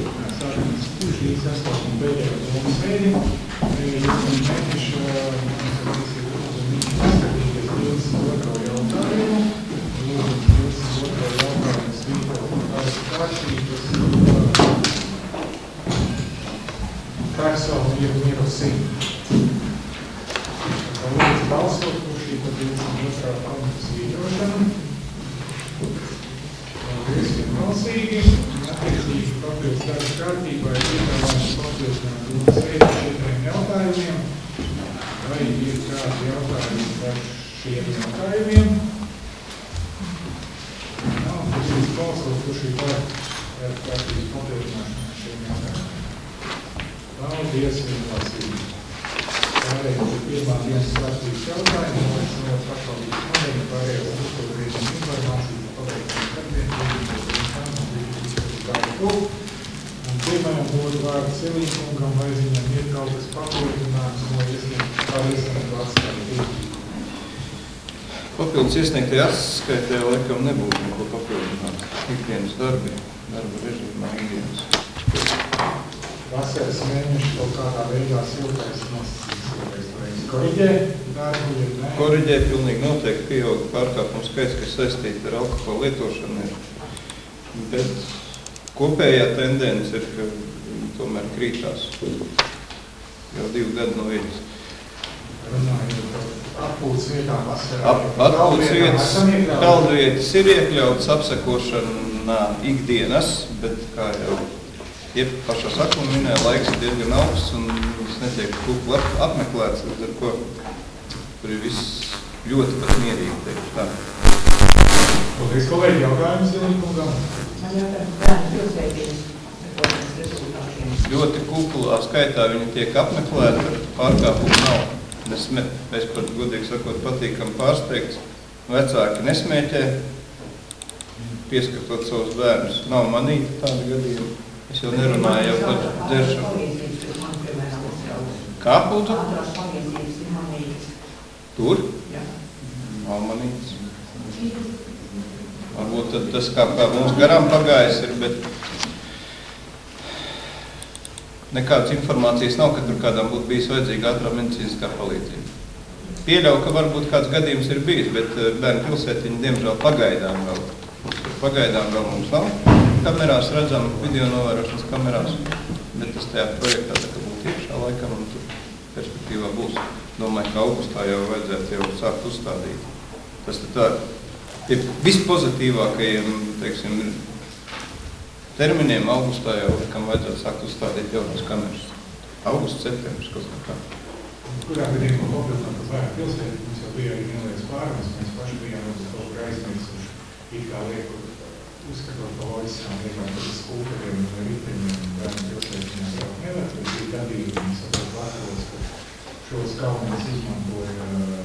Sākam šīs sastāvuma pēdējā domu sēdi. Jūs mēnešu izskatīties 22. jautājumu. Lūdzu, 22. jautājumu svītrot kārtības personu iemirusī. Lūdzu, balsot, kurš šī tad 22. punktu svītrošana. Paldies, vienbalsīgi. Attiecīgi papildus darba kārtībā ir piedāvājums papildināt domu sēdi 4 jautājumiem. Vai ir kādi jautājumi par šiem jautājumiem? Nav, tad jūs balsot, kurš ir par kārtības papildināšanu šiem jautājumiem. Paldies, vienbalsīgi. Pārējais ir pirmā dienas kārtības jautājuma, lai es nevar pašvaldības modeli pārējo uzturēšanu informāciju par paveikšanas darbiem. Un pirmajam būtu vārdu Silīkungam, vai viņam ir kaut kas papildinājums no iesniegtu atskaitī. Papildus iesniegtajā atskaitē laikam nebūtu neko papildināt. Ikdienas darba režīmā ikdienas. Vasaras mēneši kaut kādā veidā siltais nosacīs. Koriģē darbu, ja ne? Koriģē pilnīgi noteikti pieauga pārkāpumu skaits, kas saistīti ar alkohola lietošanu. Bet kopējā tendence ir, ka tomēr krītās jau 2 gadu no vietas. Runājot par atpūtas vietām vasarā. Atpūtas vietas, peldvietas ir iekļautas apsekošanā ikdienas, bet kā jau pašā sākumā minēja, laiks ir diezgan augsts un es netiek kukli apmeklēts, līdz ar ko tur ir viss ļoti pat mierīgi, teikšu tā. Paldies, kolēģi, jautājums Silīkungam. Man jautājums bērnu pilsētības rezultātiem. Ļoti kuklā skaitā viņi tiek apmeklēti, pārkāpumu nav. Es pat godīgi sakot patīkam pārsteigts. Vecāki nesmēķē, pieskatot savus bērnus. Nav manīti tādi gadījumi. Es jau nerunāju jau par dzeršanu. Kā būtu? Tur? Nav manīts. Varbūt tad tas kā mums garām pagājis ir, bet nekādas informācijas nav, ka tur kādam būtu bijis vajadzīga ātrā medicīniskā palīdzība. Pieļauju, ka varbūt kāds gadījums ir bijis, bet bērnu pilsētiņi diemžēl pagaidām vēl mums nav. Kamerās redzam, video novērošanas kamerās, bet tas tajā projektā tā kā būtu iekšā laikam un tur perspektīvā būs. Domāju, ka augustā jau vajadzētu jau sākt uzstādīt. Tas tā ir vispozitīvākajiem, teiksim, terminiem augustā jau, kam vajadzētu sākt uzstādīt jaunas kameras. Augusts, septembris, kaut kā. Kurā gadījumā papildināt uz vērā pilsēti, mums jau bija arī neliels pārmest, mēs paši bijām uz kaut kur aizmirsuši, it kā lieku uzskatot pa loģiskām lietām, kad uz skūteriem un riteņiem un bērnu pilsētiņām braukt nevar, bet bija gadījumi, mēs saprot Latvijas, ka šos galvenais izmantoja,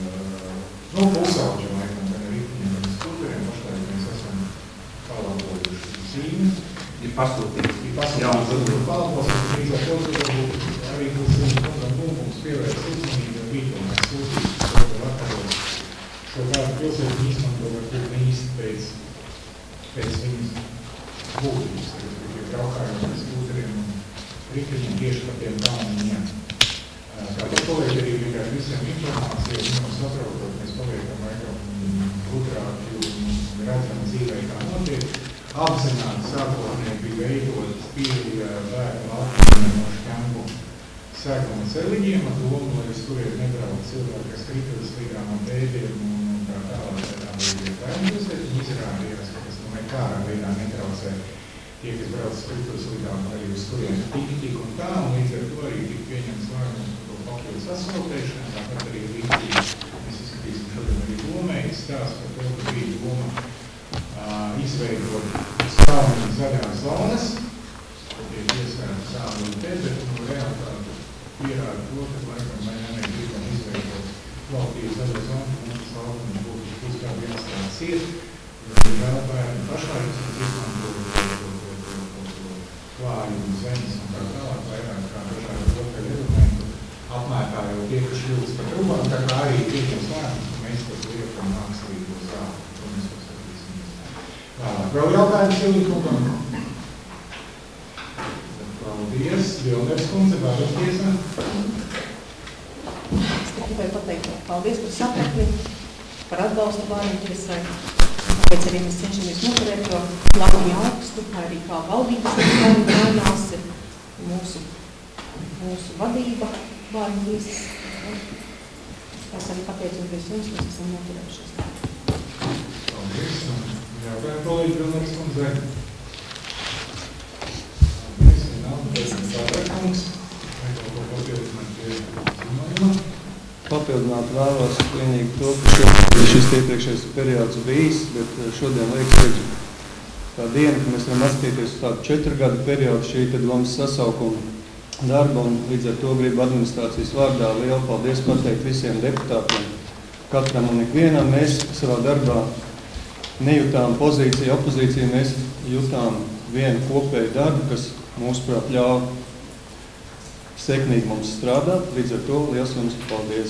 pusauģi laikam, gan riteņiem, gan skūteriem, pašlaik mēs esam palābojuši zīmi. Ir pasūtīts. Palābos, līdz ar to arī būs mums pievērst uzmanību rītu, mēs sūtīšu Latvijas šo kādu pilsētu izmanto, varbūt ne īsti pēc viņas būtības, kad braukājot ar skūteriem un riteņiem tieši par tiem kalniņiem. Tāpēc kolēģi arī vienkārši visiem informāciju, un saprotot, mēs paliekam laikam gudrāki un redzam dzīvē, kā notiek. Apzināti sākotnēji bija veidot pieeja bērnu atpūtinošu ķempu sēkuma celiņiem, ar domu, lai uz turien nebrauc cilvēki, kas kritulas līgām un bēdiem un tā tālāk veidiem bērnu pilsēt. Viņi izrādījās, ka tas nekādā veidā netraucē tie, kas brauc kritulas līgām arī uz turien tik un tā, un līdz ar to arī tika pieņemts lēmums par to papildus asfaltēšanu, tāpat arī rītīgi mēs izskatīsim šodien arī domēji stāst par to, ka bija doma izveidot stāvni zaļās zonas, kad tiek iesvērta sāli un te, bet realitāte pierāda to, ka laikam mēs gribam izveidot kvalitīvu zaļo zonu, un tas laukums būtu pusgadu jāstāsts ir, jo vēl bērni pašlaik izmanto klāju un zemes un tā tālāk, vairāk kā dažādu lokaļu elementu, apmētājot tie, kas ļūst par trubām, tā kā arī pieņems lēmums, ka mēs to liekam mākslīgo zāli. Vēl jautājums Silīkungam? Vilners kundze, vēlaties. Es tikai pateikt paldies par sapratni, par atbalstu bērnu tiesai. Tāpēc arī mēs cenšamies noturēt to lakņu augstu, arī kā valdības mainās mūsu vadība bērnu tiesas. Es arī pateicoties jums, mēs esam noturējušies. Paldies. Jāpēc kolēģi Vilners kundze. Paldies. Papildināt vēlos vienīgi to, ka šis iepriekšējais periods bijis, bet šodien liekas ir tā diena, ka mēs varam atskatīties uz tādu 4 gadu periodu šī tad domas sasaukuma darba, un līdz ar to gribu administrācijas vārdā lielu paldies pateikt visiem deputātiem, katram un ikvienam. Mēs savā darbā nejūtām pozīciju, opozīciju, mēs jutām vienu kopēju darbu, kas mūsuprāt ļauj sekmīgi mums strādāt, līdz ar to liels jums paldies.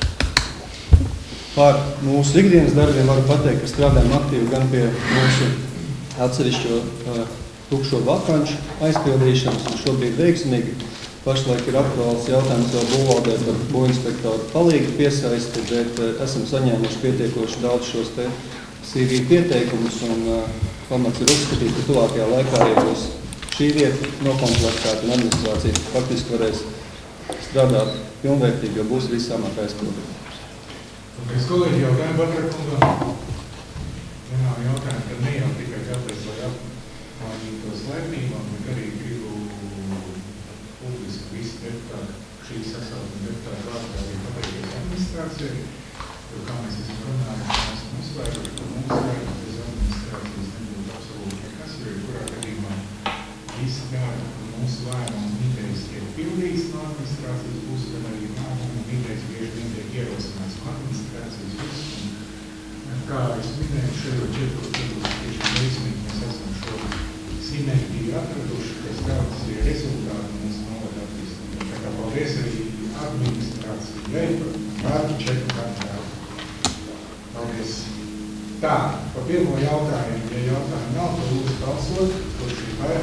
Par mūsu ikdienas darbiem varu pateikt, ka strādājam aktīvi gan pie mūsu atsevišķo tukšo vakanču aizpildīšanas, un šobrīd veiksmīgi. Pašlaik ir aktuāls jautājums vēl būvvaldē par būvinspektoru palīgu piesaisti, bet esam saņēmuši pietiekoši daudz šos te CV pieteikumus, un pamats ir uzskatīt, ka tuvākajā laikā arī būs šī vieta nokomplektēta, un administrācija faktiski varēs strādāt pilnvērtīgi, jo būs visi amati aizpildīti. Paldies, kolēģi, jautājumu Batrakunga. Vienām jautājumu, ka ne jau tikai kāpēc, lai apmainītos laipnībām, bet arī gribu publiski visi deputāti, šīs sasaukuma deputāti vārdā arī pateikties administrācijai, jo kā mēs esam runājuši, mēs esam uzsvēruši, ka mums vērtības bez administrācijas nebūtu absolūti nekas, jo kurā gadījumā visi gāda, ka mūsu lēmumu un idejas tiek pildīts no administrācijas puses, gan arī lēmumu un idejas bieži vien tiek ierosināts no administrācijas puses. Kā es minēju, šajā 4 gados tieši veiksmīgi mēs esam šo sinerģiju atraduši, kas kāds ir rezultāti mūsu novada attīstībā. Tā kā paldies arī administrācijai par 4 gadu. Paldies. Tā, par pirmo jautājumu, ja jautājumu nav, tad lūdzu balsot, kurš ir par.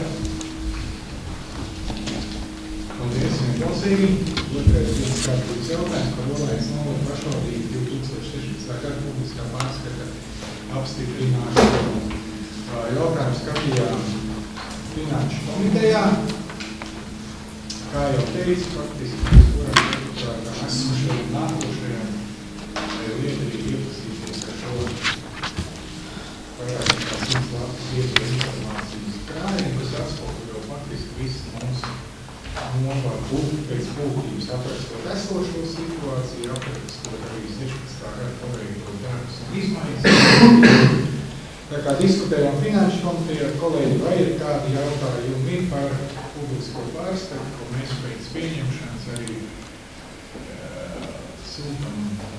Paldies, vienbalsīgi. Otrais dienas kārtības jautājums par Olainas novada pašvaldību 2016. gada publiskā pārskata apstiprināšanu. Jautājumu skatījām Finanšu komitejā. Kā jau teicu, faktiski mēs varam deputātām esošajiem nākošajiem liederīgi iepazīties ar šo vairāk nekā 100 lapu vietru informācijas krājumu, kas atspoguļo faktiski visu mūsu novadu pēc būtības aprakstot esošo situāciju, aprakstot arī 16. gada paveiktos darbus un izmaiņas. Tā kā diskutējām Finanšu komitejā ar kolēģi, vai ir kādi jautājumi par publisko pārskatu, ko mēs pēc pieņemšanas arī sūtam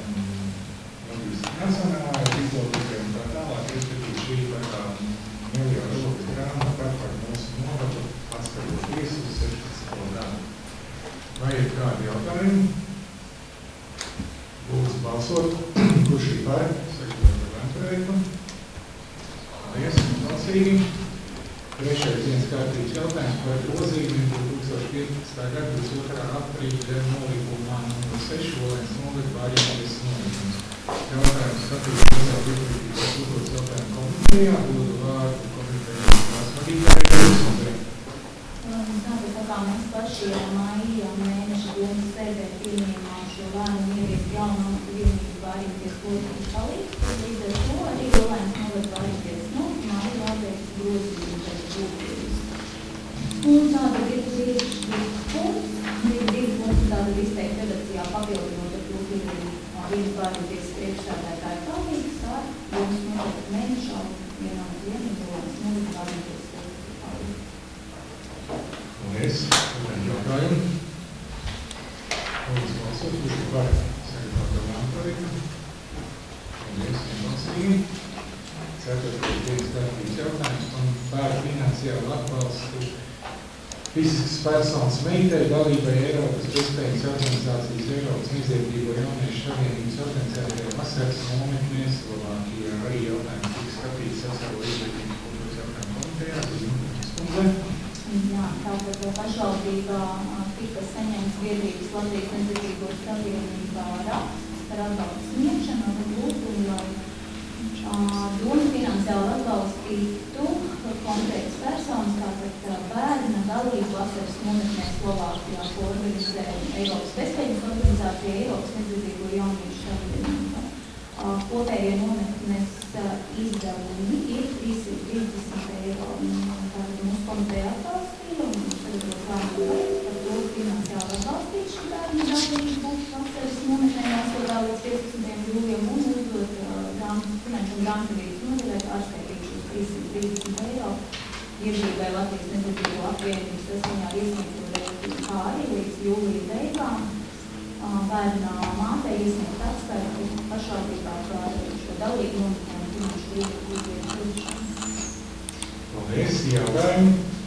nacionālajā izlūkē un tā tālāk, respektīvi šī tā kā miljonu rokas grāmata par mūsu novadu atskatoties uz 16. gadu. Vai ir kādi jautājumi? Lūdzu balsot, kurš ir par, sakot par lēmprojektu. Paldies, balsīgi. Trešais dienas kārtības jautājums par grozījumiem 2015. gada 22. aprīļa nolīgumā nr. 6 Olainas novada Vārjāties nolīgums. Jautājums skatījums iesaistības uzdodas jautājumu komitejā, dodu vārdu komitejas vadītājai. Tātad, kā mēs paši maija mēneša domas sēdē pieņēmām šo lēmumu ieviest jaunu vienību Vārjāties politikas palīdz, līdz ar to arī Olainas novada Vārjāties nolīgumā ir jāveic grozījumi pēc būtības. Un tātad ir divi punkti, tātad izteikti redakcijā papildinot ar to, ka ir vienas Vārjāties priekšstādātāja palīgs ar domas novada mēnešā vienam vienību Olainas novada Vārjāties palīdz. Paldies. Jautājumu. Lūdzu balsot, kurš ir par sagatavoto lēmprojektu. Paldies, vienbalsīgi. Ceturtais dienas kārtības jautājums par finansiālu atbalstu fiziskas personas meitei dalībai Eiropas bezpējas organizācijas Eiropas neziedzīgo jauniešu savienības organizētajā vasaras nometnē Slovākijā. Arī jautājums tika skatīts sociālo izglītības kultūras jautājumu komitejā. Jā, tātad pašvaldībā tika saņemts biedrības Latvijas Nedzirdīgo Savienībā raksts par atbalstu sniegšanu ar lūgumu, lai doma finansiāli atbalstītu konkrētas personas, tātad bērna dalību vasaras nometnē Slovākijā, ko organizē Eiropas bezpēļņas organizācija Eiropas Nedzirdīgo jauniešu savienība. Kopējie nometnes izdevumi ir 330 eiro. Tātad mūsu komiteja atbalstīja un sagatavot lēmumu par to finansiāli atbalstīt šī bērnu dalību vasaras nometnē 8. līdz 15. jūlijam un uzdot finanšu un grāmatvedības nodaļai pārskaitīt šos 330 eiro biedrībai Latvijas Nedzirdīgo apvienības saskaņā ar iesniegto rēķinu, kā arī līdz jūlija beigām bērna mātei iesniegt atskaiti pašvaldībā par šo dalību nometnē un finanšu līdzekļu uzņemšanu. Paldies, jautājumi.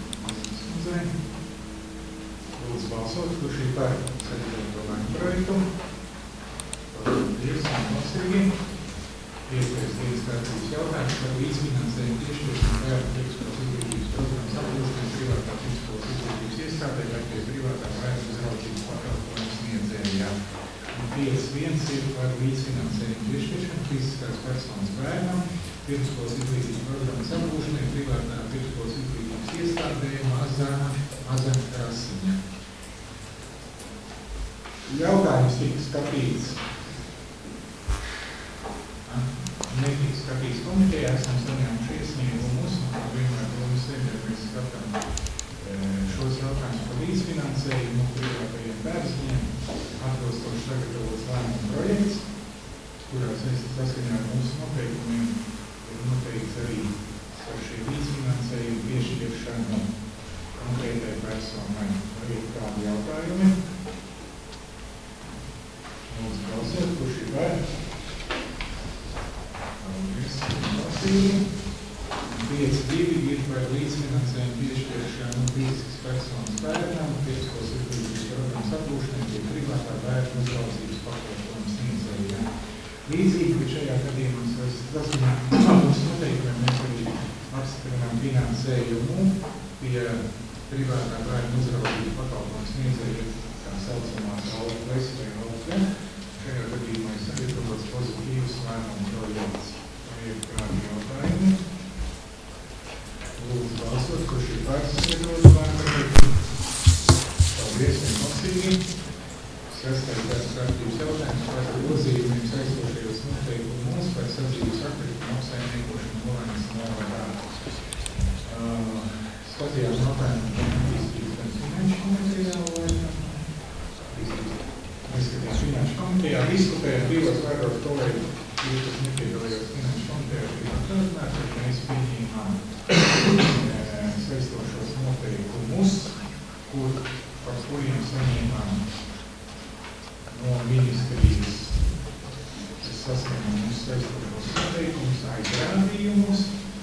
Lūdzu balsot, kurš ir par sagatavoto lēmumu projektu. Paldies, vienbalsīgi. Iespējas dienas kārtības jautājums par līdzfinansējumu piešķiršanu bērnu priekšskolas izglītības programmas apgūšanai privātā priekšskolas izglītības iestādē vai pie privātā bērnu uzraudzības pakalpojumu sniedzējā. 5.1 ir par līdzfinansējumu piešķiršanu fiziskās personas bērnam priekšskolas izglītības programmas apgūšanai privātā priekšskolas izglītības iestādē Maza Krasiņa. Jautājums tika skatīts. Netika skatīts komitejā, esam saņēmuši iesniegumus, un vienmēr domas sēdē mēs skatām šos jautājumus par līdzfinansējumu privātajiem dārziņiem, atbilstoši sagatavots lēmumu projekts, kurā saskaņā ar mūsu noteikumiem ir noteikts arī par šī līdzfinansējumu piešķiršanu konkrētai personai. Vai ir kādi jautājumi? Lūdzu balsot, kurš ir par? 5.2 ir par līdzfinansējumu piešķiršanu fiziskas personas bērnam, priekšskolas izglītības programmas apgūšanai pie privātā bērnu uzraudzības pakalpojumu sniedzējā. Līdzīgi, bet šajā gadījumā saskaņā mūsu noteikumiem mēs arī apstiprinām finansējumu pie privātā bērnu uzraudzības pakalpojumu sniedzēja, tā saucamās ALFS vai ALFS. Šajā gadījumā ir sagatavots pozitīvs lēmumu projekts. Ir kādi jautājumi? Lūdzu balsot, kurš ir par sagatavotu lēmumu projektu. Paldies, vienbalsīgi. 6. kārtības jautājums par grozījumiem saistošajos noteikumos par sadzīves atkritumu apsaimniekošanu Nolainas novadā. Skatījām jautājumu par attīstības un finanšu komitejā, mēs skatījām finanšu komitejā, diskutējām divos vairos kolēģi, kas nepiedalījās finanšu komitejā, bija atkārtināt, ka mēs pieņēmām saistošos noteikumus, par kuriem saņēmām no ministrijas saskaņā mūsu saistošos noteikumus, aizrādījumus,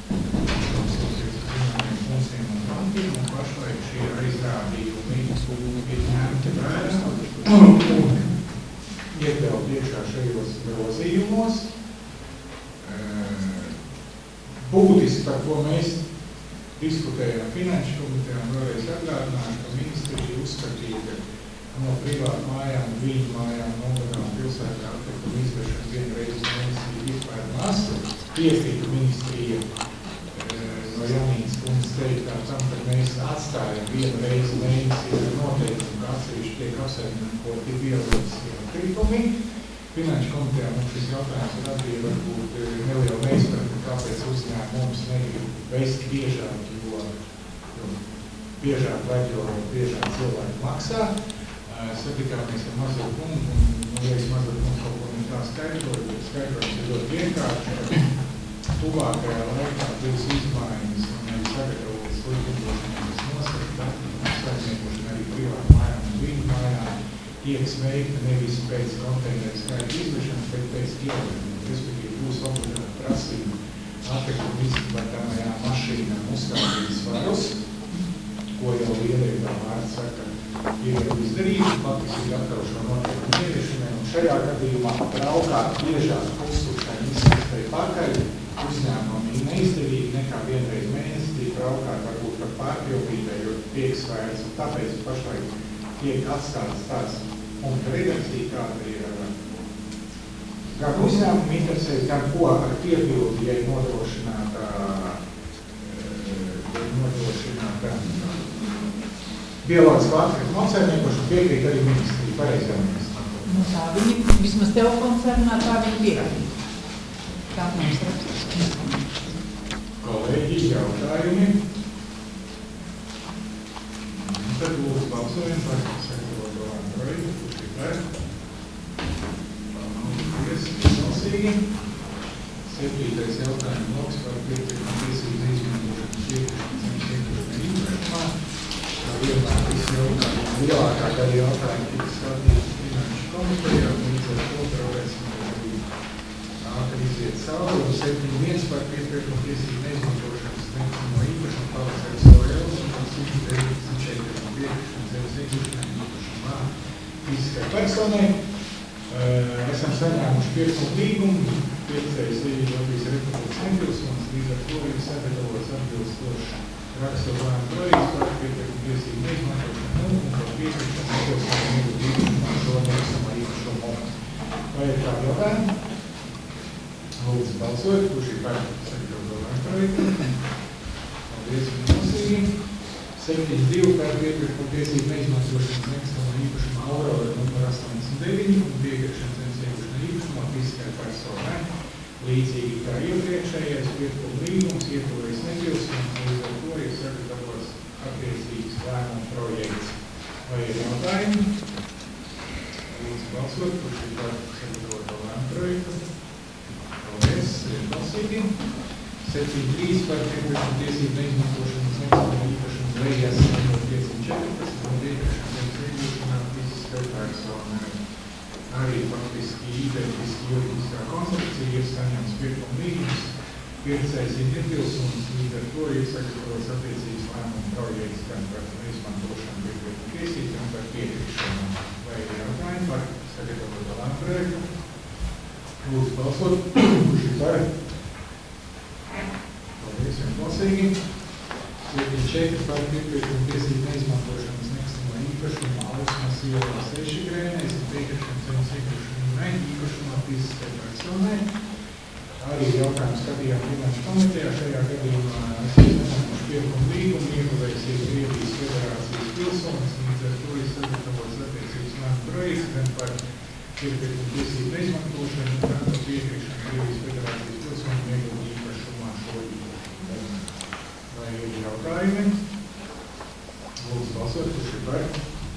mūsiem un bankiem, un pašlaik šie aizrādījumi ir ņemti vērā un iekļaut iekšā šajos grozījumos. Būtiski, par ko mēs diskutējām finanšu komitejā, un vēlreiz atgādināšu, ka ministrija uzskatīja, ka no privātu mājām, viņu mājām, nogadām pilsētā atkritumu izvešana vienu reizi mēnesī vispār masu. Piekrītu ministrija no Janīnas kundzes teiktā tam, ka mēs atstājam vienu reizi mēnesī ar noteikumu, ka atsevišķi tiek apsaimniekoti bioloģiskie atkritumi. Finanšu komitejā mums šis jautājums ir atbīja varbūt neliela neizpratne, kāpēc uzņēmums negrib veikt biežāk, jo biežāk vajag, jo biežāk cilvēki maksā. Satikāmies ar Mazo kungu, un liekas Mazo kungu kaut ko tā skaidroja, bet skaidrojums ir ļoti vienkārši. Tuvākajā laikā būs izmaiņas un arī sagatavotas likumdošanai, kas nosaka, saimniekošana arī privātu mājām un viņu mājām tiek veikta nevis pēc konteineru skaita izvešanas, bet pēc kilometriem. Respektīvi, būs obligāti prasība atkritumu izplatāmajām mašīnām uzstādīt svarus, ko jau lielībā vārds saka, ir jau izdarījuši, patiesi ir gatavi šo noteikumu ieviešanai, un šajā gadījumā braukāt biežāk uzsūkšai izsūktai pakaļ uzņēmumi ir neizdevīgi nekā vienreiz mēnesī braukāt varbūt par pārpildībai, jo tiek svēts, un tāpēc pašlaik tiek atstāts tāds punkta redakcija, kāda ir gan uzņēmuma interesēs, gan ko ar piepildi, ja nodrošināta bioloģisko atkritu mocēniekošanu, piekrīt arī ministrija, pareizajā ministrija. Nu tā, viņi vismaz tev koncernā tā viņi piekrīt. Tā mums rakstās. Kolēģi, jautājumi. Tad lūdzu balsojam par sagatavoto projektu, kurš ir pret. Paldies, visvalsīgi. 7. jautājums bloks par pietiekumu tiesību izmantošanu pietiekumu īpašumā. Vienmēr visi jautājumi, lielākā daļa jautājumi tika skatīti finanšu komitejā, līdz ar to varēsim arī ātri iziet cauri. 7.1 par pietiekumu tiesību neizmantošanas nekustamo īpašumu pavasaris Orels un 194 piekrišanas zemes iegūšanai īpašumā fiziskai personai. Esam saņēmuši pirkumu līgumu, pircējs Latvijas Republikas nepilsonis, līdz ar to ir sagatavots atbilstoši raksturlēm projekts par pietiekumu tiesību neizmantošanu un par piekrišanas nepilsoņu iegūšanā šo nekustamā īpašumu. Vai ir kādi jautājumi? Lūdzu balsot, kurš ir par sagatavotu projektu. Paldies, viennosīgi. 7.2 par pietiekumu tiesību neizmantošanas nekustamā īpašumā Aurora numur 89 un piekrišanas zemes iegūšanā īpašumā fiziskai personai. Līdzīgi kā iepriekšējais pirkuma līgums, ietuvojas nepilsonis, līdz ar to ir sagatavots attiecīgs lēmuma projekts. Vai ir jautājumi? Lūdzu balsot, kurš ir par sagatavoto lēmuma projektu. Paldies, vienbalsīgi. 7.3 par piekrišanas tiesību neizmantošanas nekustamā īpašuma Lejas numur 514 un piekrišanas zemes iegūšanā fiziskai personai. Arī faktiski identiski juridiskā koncepcija ir saņemts pirkuma līgums. Pircējs ir nepilsonis, līdz ar to ir sagatavots attiecīgs lēmuma projekts gan par neizmantošanu piekrišanu tiesību, gan par piekrišanu. Vai ir jautājumi par sagatavoto lēmuma projektu? Lūdzu balsot, kurš ir par? Paldies, vienbalsīgi. 7.4 par piekrišanu tiesību neizmantošanas nekustamā īpašuma Ausmas ielā 6 Grēnēs un piekrišanas zemes iegūšanai īpašumā fiziskai personai. Arī jautājums skatījām finanšu komitejā. Šajā gadījumā saņēmuši pirkuma līgumu, ieguvējs ir Krievijas Federācijas pilsonis, līdz ar to ir sagatavots attiecīgs lēmuma projekts gan par piekrišanu tiesību neizmantošanu, gan par piekrišanu Krievijas Federācijas pilsonim iegūt īpašumā šo īpašumu. Vai ir jautājumi? Lūdzu balsot, kurš ir par?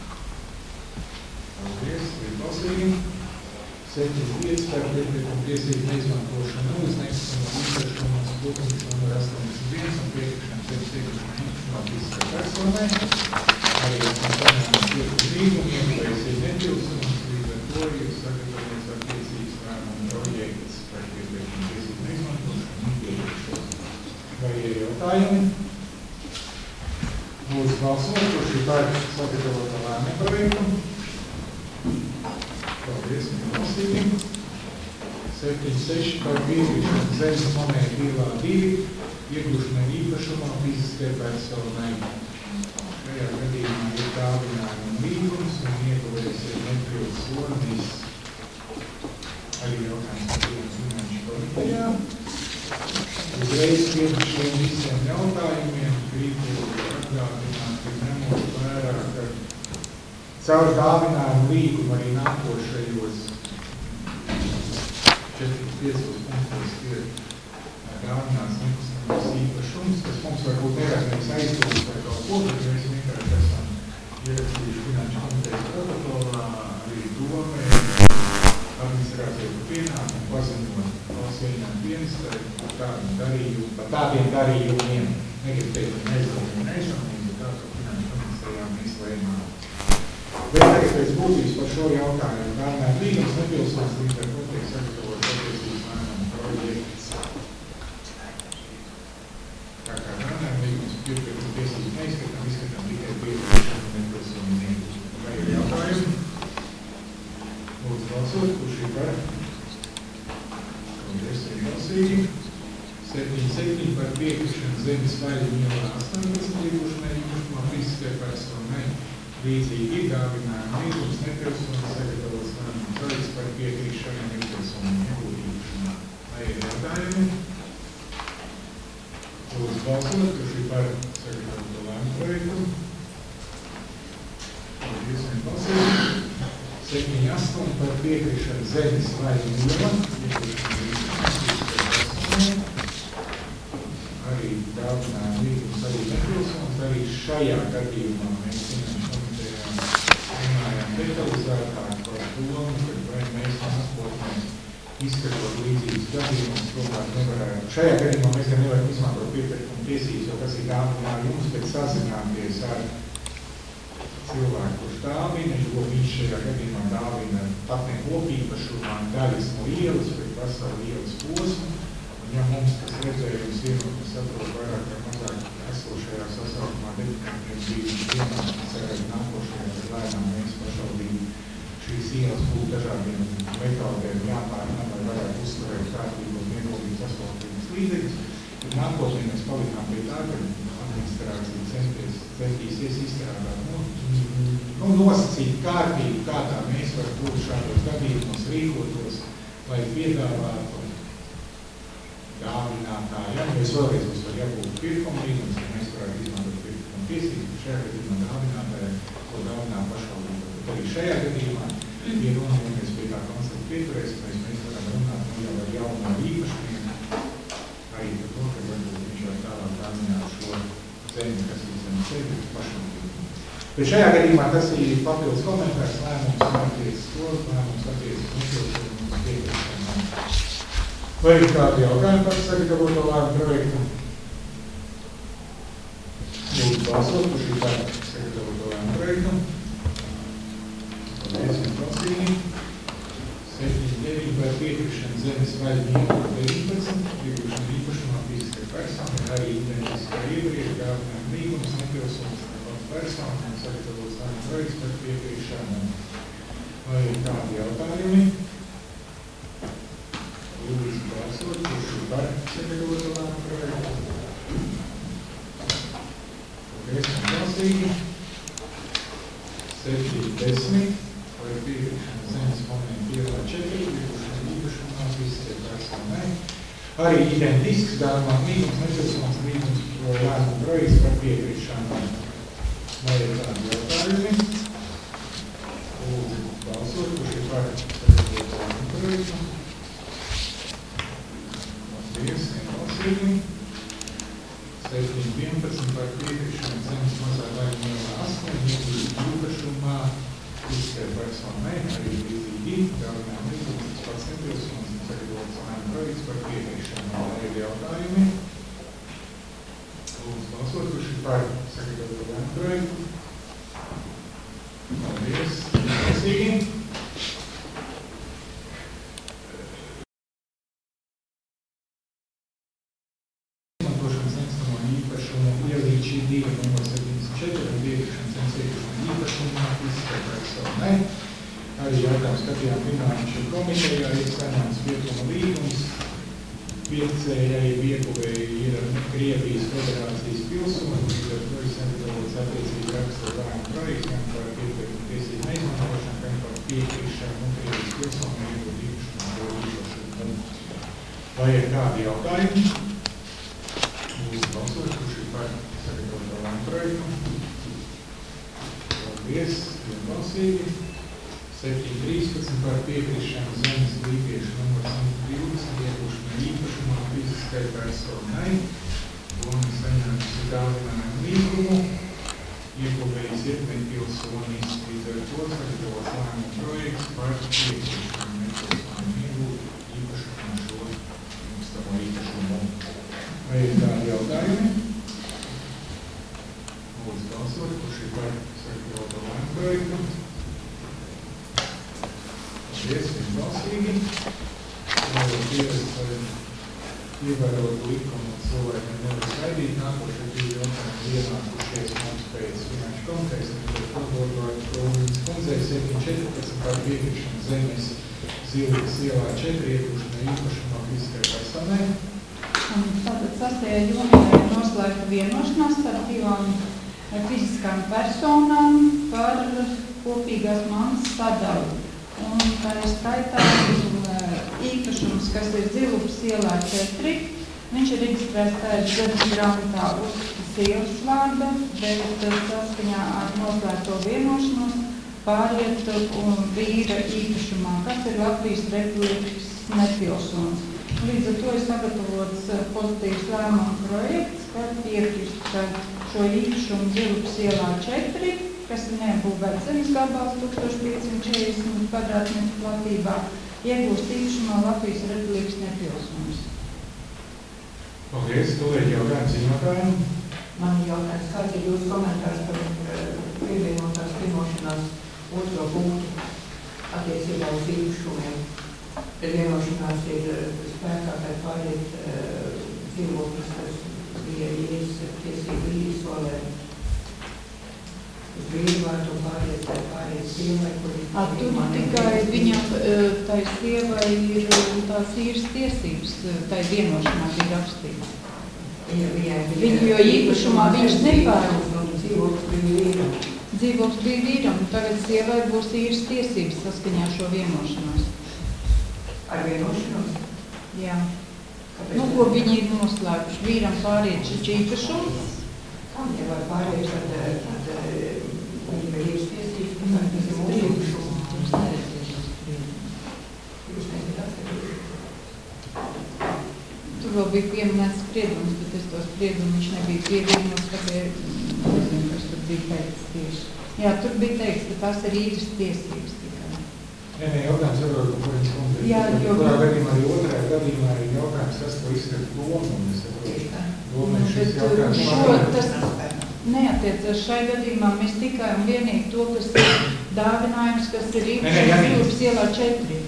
Paldies, vienbalsīgi. 7.5 par piekrišanu tiesību neizmantošanu uz nekustamo īpašumu lūgums numur 81 un piekrišanas zemes iegūšanai īpašumā fiziskai personai. Arī esam saņēmuši pirkuma līgumu, ieguvējs ir nepilsonis, līdz ar to ir sagatavots attiecīgs lēmuma projekts par piekrišanu tiesību neizmantošanu un piekrišanu. Vai ir jautājumi? Lūdzu balsot, kurš ir par sagatavoto lēmuma projektu. Paldies, vienbalsīgi. 7.6 par piekrišanu zemes monētu ielā 2 iegūšanai īpašumā fiziskai personai. Šajā gadījumā ir dāvinājuma līgums un ieguvējs ir nepilsonis. Arī jautājums par finanšu komitejā. Uzreiz pirms šiem visiem jautājumiem gribu atgādināt, ka ņemot vērā, ka caur dāvinājumu līgumu arī nākošajos 4-5 punktos ir dāvināts nekustamais īpašums, kas mums varbūt neradīs aizdomas par kaut ko, bet mēs vienkārši esam ierakstījuši finanšu komitejas protokolā arī domē administrāciju par pienākumu paziņot valsts ieņēmumu dienestai par tādiem darījumiem. Negribu teikt, ka neizdomīgi neizdomīgi, bet tā, ka finanšu komitejā mēs lēmām. Bet tagad pēc būtības par šo jautājumu dāvinājumu līgums nepilsonis, līdz ar to tiek sagatavots attiecības lēmuma projekts. Tā kā dāvinājumu līgums piekrišanu tiesības neizskatām, izskatām tikai piekrišanu nepilsoniem. Vai ir jautājumi? Lūdzu balsot, kurš ir par? Paldies, vienbalsīgi. 7.7 par piekrišanu zemes vaļņu ielā 18 iegūšanai īpašumā fiziskai Līdzīgi dāvinājuma līgums nepilsonis sagatavots lēmuma projekts par piekrišanu nepilsoniem iegūt īpašumā. Vai ir jautājumi? Lūdzu balsot, kurš ir par sagatavoto lēmuma projektu. Paldies, balsot. 7.8 par piekrišanu zemes vai iela. Arī dāvinājuma līgums arī nepilsonis. Arī šajā gadījumā mēs runājām detalizētāk par domu, kad vai mēs nākotnē izskatot līdzīgas gadījumus, tomēr nevarētu. Šajā gadījumā mēs gan nevaram izmantot piepirkuma tiesības, jo tas ir dāvinājums, bet sazināties ar cilvēku, kurš dāvina, jo viņš šajā gadījumā dāvina pat ne kopīpašumā daļas no ielas, bet veselu ielas posmu. Un ja mums tas redzējums ir, un mēs saprot vairāk vai mazāk esošajā sasaukumā deputātiem bija vienā cerēt nākošajā, tad lēnām mēs pašvaldību šīs ielas būtu dažādiem metodēm jāpārnā, lai varētu uzturēt kārtībos vienotības asfaltības līdzekļus. Tad nākotnē mēs palikām pie tā, ka administrācija centīsies izstrādāt nosacīt kārtību, kādā mēs varam būt šādos gadījumos rīkotos, lai piedāvātu dāvinātājiem. Mēs vēlreiz mums var jābūt pirkuma līgums, ja mēs varētu izmantot pirkuma tiesības, šajā gadījumā dāvinātājiem, ko dāvinā pašvaldība. Bet arī šajā gadījumā, ja runa, ja mēs pie tā koncepta pieturēsimies, mēs varam runāt jau ar jauno īpašnieku, arī par to, ka varbūt viņš var tālāk dāvināt šo zemi, kas ir zem sevi pašvaldību. Bet šajā gadījumā tas ir papildus komentārs, lēmums attiecas to, lēmums attiecas nepilsoņiem un piekrišanu. Vai ir kādi jautājumi par sagatavoto lēmumu projektu? Lūdzu balsot, kurš ir par sagatavoto lēmumu projektu. Paldies, vienbalsīgi. 7.9 par piekrišanu zemes vaļņiem 19, piekrišanu īpašumā fiziskai personai, arī identiskā iepriekš dāvinājuma līgums nepilsonis personu un sagatavots lēmumu projekts par piekrišanu. Vai ir kādi jautājumi? Lūdzu balsot, kurš ir par sagatavoto lēmumu projektu. Paldies, vienbalsīgi. 7.10 par piekrišanu zemes foniem 5.4, piekrišanu īpašumā fiziskai personai. Arī identisks dāvinājuma līgums nepilsonis līgums lēmumu projekts par piekrišanu. Vai ir tādi jautājumi? Lūdzu balsot, kurš ir par sagatavoto lēmumu projektu. Paldies, vienbalsīgi. 7.11 par piekrišanu zemes mazā vaļņielā 8, īpašumā fiziskai personai, arī līdzīgi dāvinājuma līgums, tas pats nepilsonis un sagatavots lēmumu projekts par piekrišanu. Vai ir jautājumi? Lūdzu balsot, kurš ir par sagatavoto lēmumu projektu. Paldies, vienbalsīgi. Izmantošanas nekustamo īpašumu ielīdz 2.74 un piekrišanas zemes īpašumu īpašumā fiziskai personai. Arī jautājums skatījām finanšu komitejā, ir saņemts piekuma līgums. Pircējai ieguvēji ir Krievijas federācijas pilsoni, līdz ar to ir sagatavots attiecīgi raksta lēmumu projekts, gan par piepirkuma tiesību neizmantošanu, gan par piekrišanu un Krievijas pilsoni iegūt īpašumu. Vai ir kādi jautājumi? Lūdzu balsot, kurš ir par sagatavoto lēmumu projektu. Paldies, vienbalsīgi. 7.13 par piekrišanu zemes līpiešu numur 120 iegūšanu īpašumā fiziskai personai. Un saņemts dāvinājuma līgumu. Ieguvējs ir nepilsonis, līdz ar to sagatavots lēmumu projekts par piekrišanu nepilsonim iegūt īpašumā šo nekustamo īpašumu. Vai ir tādi jautājumi? Lūdzu balsot, kurš ir par sagatavoto lēmumu projektu. Paldies, vienbalsīgi. Ievērot likumu cilvēkiem nevar gaidīt. Nākošie divi jautājumi ienākušies mums pēc finanšu komitejas, un pārdodot Krūmīnas kundzei 7.14 par piekrišanu zemes Zilgas ielā 4 iegūšanu īpašumā fiziskai personai. Tātad 6. jūnijā ir noslēgta vienošanās starp divām fiziskām personām par kopīgās mantas sadalu. Un tā ir skaitā īpašums, kas ir Dzilupas ielā 4. Viņš ir reģistrēts zemes grāmatā uz sievas vārda, bet saskaņā ar noslēgto vienošanos pāriet vīra īpašumā, kas ir Latvijas Republikas nepilsonis. Līdz ar to ir sagatavots pozitīvs lēmuma projekts, kad piekrist šo īpašumu Dzilupas ielā 4, kas ir neapbūvēts zemes gabals 1540 kvadrātmetru platībā, iegūst īpašumā Latvijas Republikas nepilsonis. Paldies, kolēģi, jautājums ziņotājiem. Man jautājums, kāds ir jūsu komentārs par pievienotās vienošanās 2. punktu attiecībā uz īpašumiem? Vienošanās ir spēkā, kad pāriet dzīvoklis, kas bija īres tiesību izsolē. Uz vīru vārdu pāriet sievai, Tur tikai viņam, tai sievai ir tās īres tiesības, tai vienošanās ir rakstīts. Viņu, jo īpašumā viņš nepārāk. Dzīvoklis bija vīram, un tagad sievai būs īres tiesības saskaņā šo vienošanos. Ar vienošanos? Jā. Ko viņi ir noslēguši? Vīram pāriet šis īpašums. Kam jau var pāriet, tad viņi ir īres tiesības, tad tas ir mūsu īpašums. Jūs neesat atskatījuši? Tur vēl bija pieminēts spriedums, bet es to spriedumu viņš nebija pievienots, tāpēc nezinu, kas tur bija teikts tieši. Jā, tur bija teikts, ka tas ir īres tiesības tikai. Nē, jautājums jau, ko viņš konkrēti. Jā, jo... Kurā gadījumā arī otrajā gadījumā ir jautājums, kas ko izskata domu, un es domāju, šis jautājums tas neatiecas šai gadījumā. Mēs tikai un vienīgi to, kas ir dāvinājums, kas ir īpašums Dzilupas ielā 4.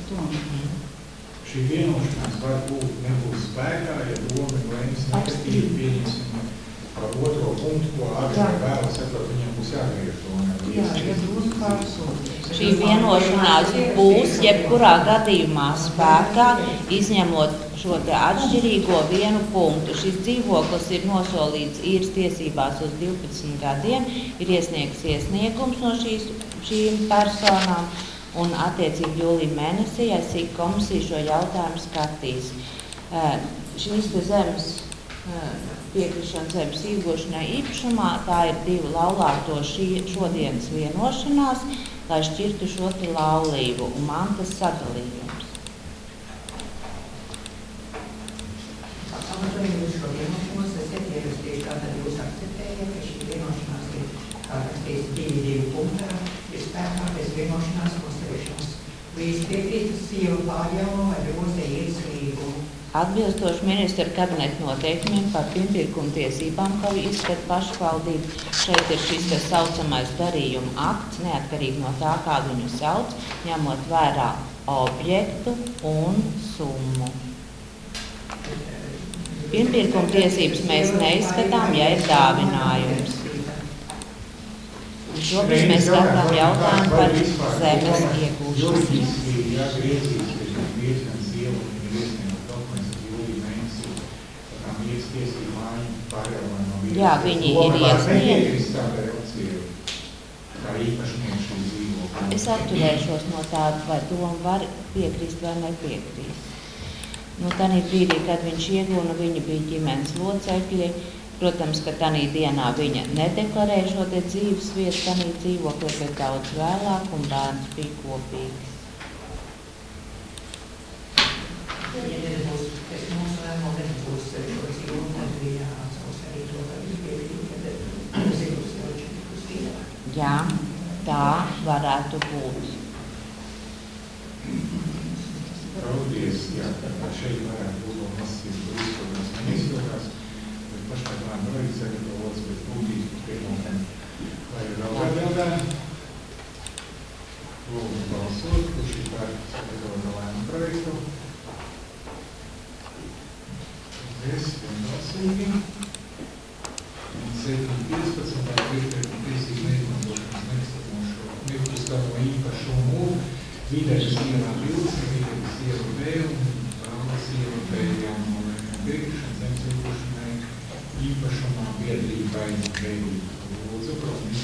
Šī vienošanās var būt nebūs spēkā, ja doma lēms negatīvi pieņemsim par 2. punktu, ko agrāk vēlas, saprot, viņam būs jāgriež to. Jā, ja doma pārsūdz. Šī vienošanās būs jebkurā gadījumā spēkā, izņemot šo te atšķirīgo vienu punktu. Šis dzīvoklis ir nosolīts īres tiesībās uz 12 gadiem, ir iesniegts iesniegums no šīm personām, un attiecīgi jūlija mēnesī SIK komisija šo jautājumu skatīs. Šīs te zemes piekrišana zemes iegūšanai īpašumā, tā ir 2 laulāto šodienas vienošanās, lai šķirtu šo te laulību un mantas sadalījums. Jūs šo vienošanos esat ierakstījuši, tātad jūs akceptējat, ka šī vienošanās ir, kā rakstīts 2 punktā, ir spēkā bez vienošanās konstatēšanas. Vai jūs piekrītat sieva pārjauno vai groza īres līgumu? Atbilstoši ministra kabineta noteikumiem par pirmpirkuma tiesībām, ko izskata pašvaldība, šeit ir šis tā saucamais darījuma akts, neatkarīgi no tā, kā viņu sauc, ņemot vērā objektu un summu. Pirmpirkuma tiesības mēs neizskatām, ja ir dāvinājums. Šobrīd mēs skatām jautājumu par zemes iegūšanu. Jā, viņi ir iesniegti. Es atturēšos no tāda, vai doma var piekrist vai nepiekrist. Tanī brīdī, kad viņš iegūna, viņa bija ģimenes locekļi. Protams, ka tanī dienā viņa nedeklarē šo te dzīves vietu, tanī dzīvokli, bet daudz vēlāk, un bērns bija kopīgs. Ja nebūs, pēc mūsu lēmumu nebūs šo dzīvokli, tad bija atsauc arī to, ka viņš piekrīt, kad Dzilupas iela 4 būs vīrā. Jā, tā varētu būt. Paldies, jā, šeit varētu būt vēl masīvs, kur izskatās, neizskatās, bet pašlaik lēma projekts sagatavots, bet būtības par pieņemtiem. Vai ir vēl kādi jautājumi? Lūdzu balsot, kurš ir par sagatavot lēma projektu. Paldies, vienbalsīgi. 7.15. pirmpirkuma tiesību neizmantošanas neizskatamo īpašumu Vidējas ielā 20, Vidējas iela B un Rālas iela B jaunolēmiem pirkšanas zemes iegūšanai īpašumā biedrībai Bēļu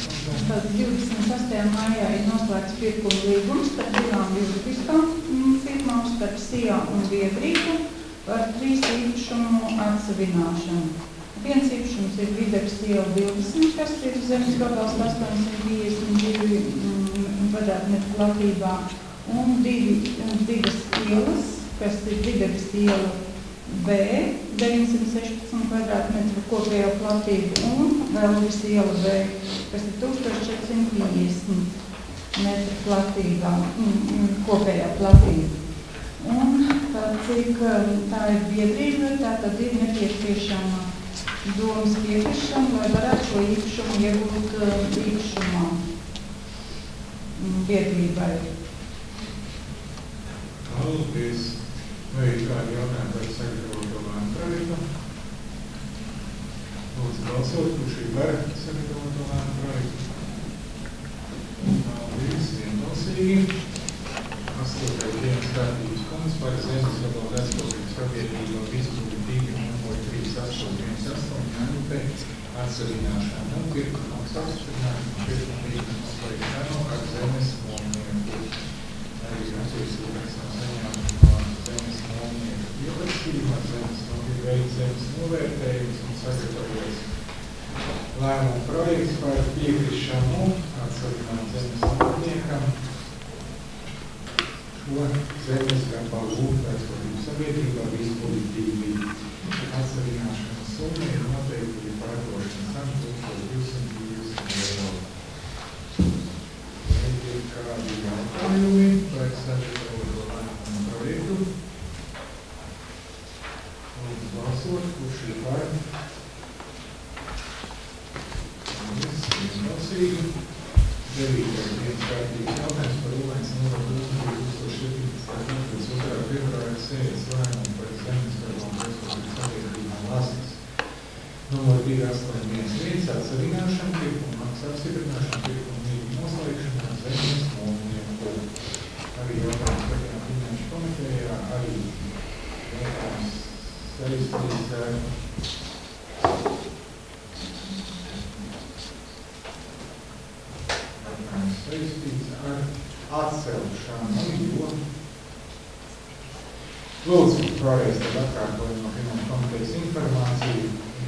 Tad 26. maijā ir noslēgts pirkuma līgums starp divām juridiskām firmām, starp SIA un Biedrību par 3 īpašumu atsavināšanu. Viens īpašums ir Videbs iela 20, kas ir zemes gabals 852 kvadrātmetru platībā, un divas ielas, kas ir Videbs iela B, 916 kvadrātmetru kopējo platību, un Velvis iela B, kas ir 1450 metru platībā, kopējā platība. Un cik tā ir biedrība, tā tad ir nepieciešama domas piekrišana, lai varētu šo īpašumu iegūt īpašumā biedrībai. Paldies. Vai ir kādi jautājumi par sagatavoto lēmumu projektu? Lūdzu balsot, kurš ir par sagatavoto lēmumu projektu? Paldies, vienbalsīgi. 8. dienas kārtības punkts par zemes gabalu atspoguļu sabiedrību izpildību numur 3818 Jāņupē atsavināšanu un pirkuma apstiprināšanu pirkuma līguma slēgšanu ar zemes molnieku. Arī attiecīgi esam saņēmuši no zemes molnieku ierakstījumu ar zemes molnieku veikt zemes novērtējums un sagatavojas lēmumu projekts par piekrišanu atsavināt zemes molniekam šo zemes gabalu atspoguļu sabiedrībā izpildību atsavināšanas summa ir noteikti pārdošanas cena 1220 eiro. Vai ir kādi jautājumi par sagatavoto lēmumu projektu? Lūdzu balsot, kurš ir par? Paldies, vienbalsīgi. 9. dienas kārtības jautājums par Ulains novaru 2017. gada 2. februāra sēdes lēmumu par zemes gabalu atspoguļu sabiedrībām Lasnes. Numur 2811 atsavināšanu, pirkuma maksas apstiprināšanu, pirkuma līguma noslēgšanu ar zemes molnieku. Arī jautājums par finanšu komitejā, arī jautājums saistīts ar atcelšanu, jo lūdzu, vēlreiz tad atkārtojam no finanšu komitejas informāciju.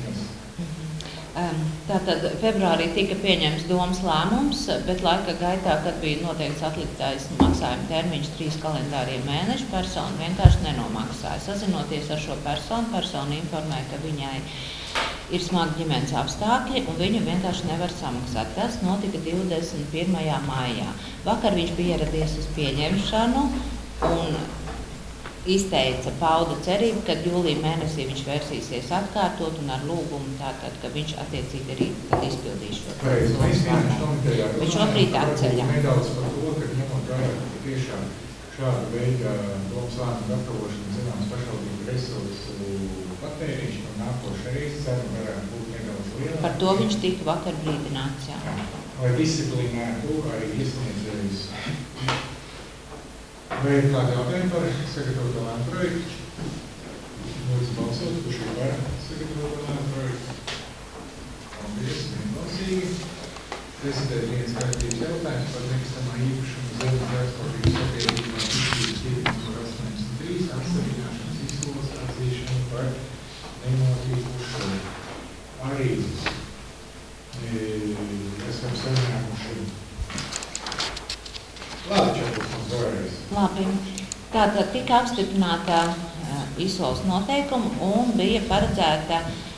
Tātad februārī tika pieņemts domas lēmums, bet laika gaitā, kad bija noteikts atliktais maksājuma termiņš 3 kalendārie mēneši, persona vienkārši nenomaksāja. Sazinoties ar šo personu informēja, ka viņai ir smagi ģimenes apstākļi un viņu vienkārši nevar samaksāt. Tas notika 21. maijā. Vakar viņš bija ieradies uz pieņemšanu un pauda cerību, ka jūlija mēnesī viņš versīsies atkārtot un ar lūgumu tātad, ka viņš attiecīgi arī izpildīs šo lēmumu. Bet šobrīd atceļam. Nedaudz par to, ka ņemot vērā, ka tiešām šāda veida domas lēmumu gatavošana zināms pašvaldību resursu patēriņš un nākošais reizes cena varētu būt nedaudz lielāka. Par to viņš tika vakar brīdināts, jā. Lai disciplinētu arī iesniedzējus. Vai ir kādi jautājumi par sagatavoto lēmumu projektu? Lūdzu balsot, kurš ir par sagatavoto lēmumu projektu? Paldies, vienbalsīgi. 10. dienas kārtības jautājums par nekustamā īpašuma zemes atspoguļu sabiedrībā izpildību numur 83 atsavināšanas izsoles atzīšanu par nenotikušu. Arī esam saņēmuši. Labi, čakos mums vēlreiz. Labi. Tātad tika apstiprināta izsoles noteikuma un bija paredzēta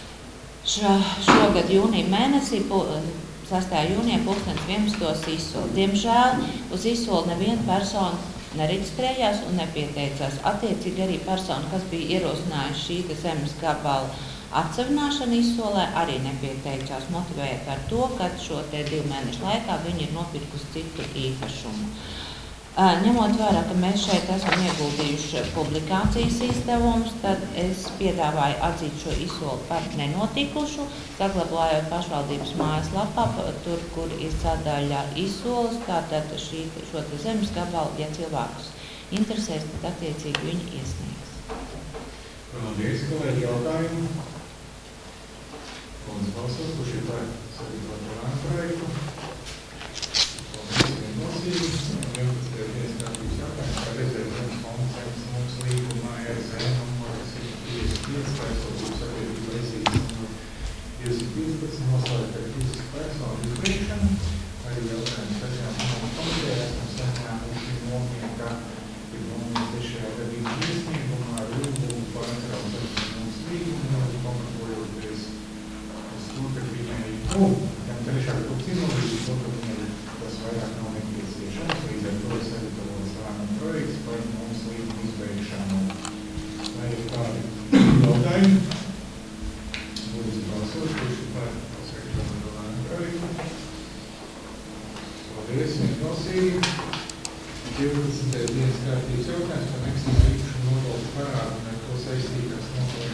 šogad jūnija mēnesī 6. jūnijā 11. izsoli. Diemžēl uz izsoli neviena persona nereģistrējās un nepieteicās. Attiecīgi arī persona, kas bija ierosinājusi šī zemes gabala atsavināšanu izsolē, arī nepieteicās, motivējot ar to, ka šo 2 mēnešu laikā viņi ir nopirkusi citu īpašumu. Ņemot vērā, ka mēs šeit esam ieguldījuši publikācijas izdevumus, tad es piedāvāju atzīt šo izsoli par nenotikušu, saglabājot pašvaldības mājaslapā, tur, kur ir sadaļa izsoles, tātad šo zemes gabalu, ja cilvēkus interesēs, tad attiecīgi viņi iesniegs. Paldies, kolēģi, jautājumu. Lūdzu balsot, kurš ir par sagatavoto lēmumu projektu? vienbalsīgi. 11. kārtības jautājums par rezerves fonds mums līgumā RZ numurs 55, aizsardzības sabiedrība Esīgas numurs 215, noslēgt ar fizisku personu izbeigšanu. Arī jautājums speciālajām komitejā esam saņēmuši nomieku, ka trešajā gadījumā iesniegumā ar lūgumu pārtraukt mums līgumu, pamatojoties uz to, ka viņai, gan trešā grupas invalīdi, to, ka viņai tas vairāk nav nepieciešams, līdz ar to sagatavots lēmuma projekts par mums līgumu izbeigšanu. Vai ir kādi jautājumi? Lūdzu balsot, kurš ir par sagatavotu lēmuma projektu. Paldies, vienbalsīgi. 12. dienas kārtības jautājums par nekustamā īpašuma nodokļu parādu un ar to saistītās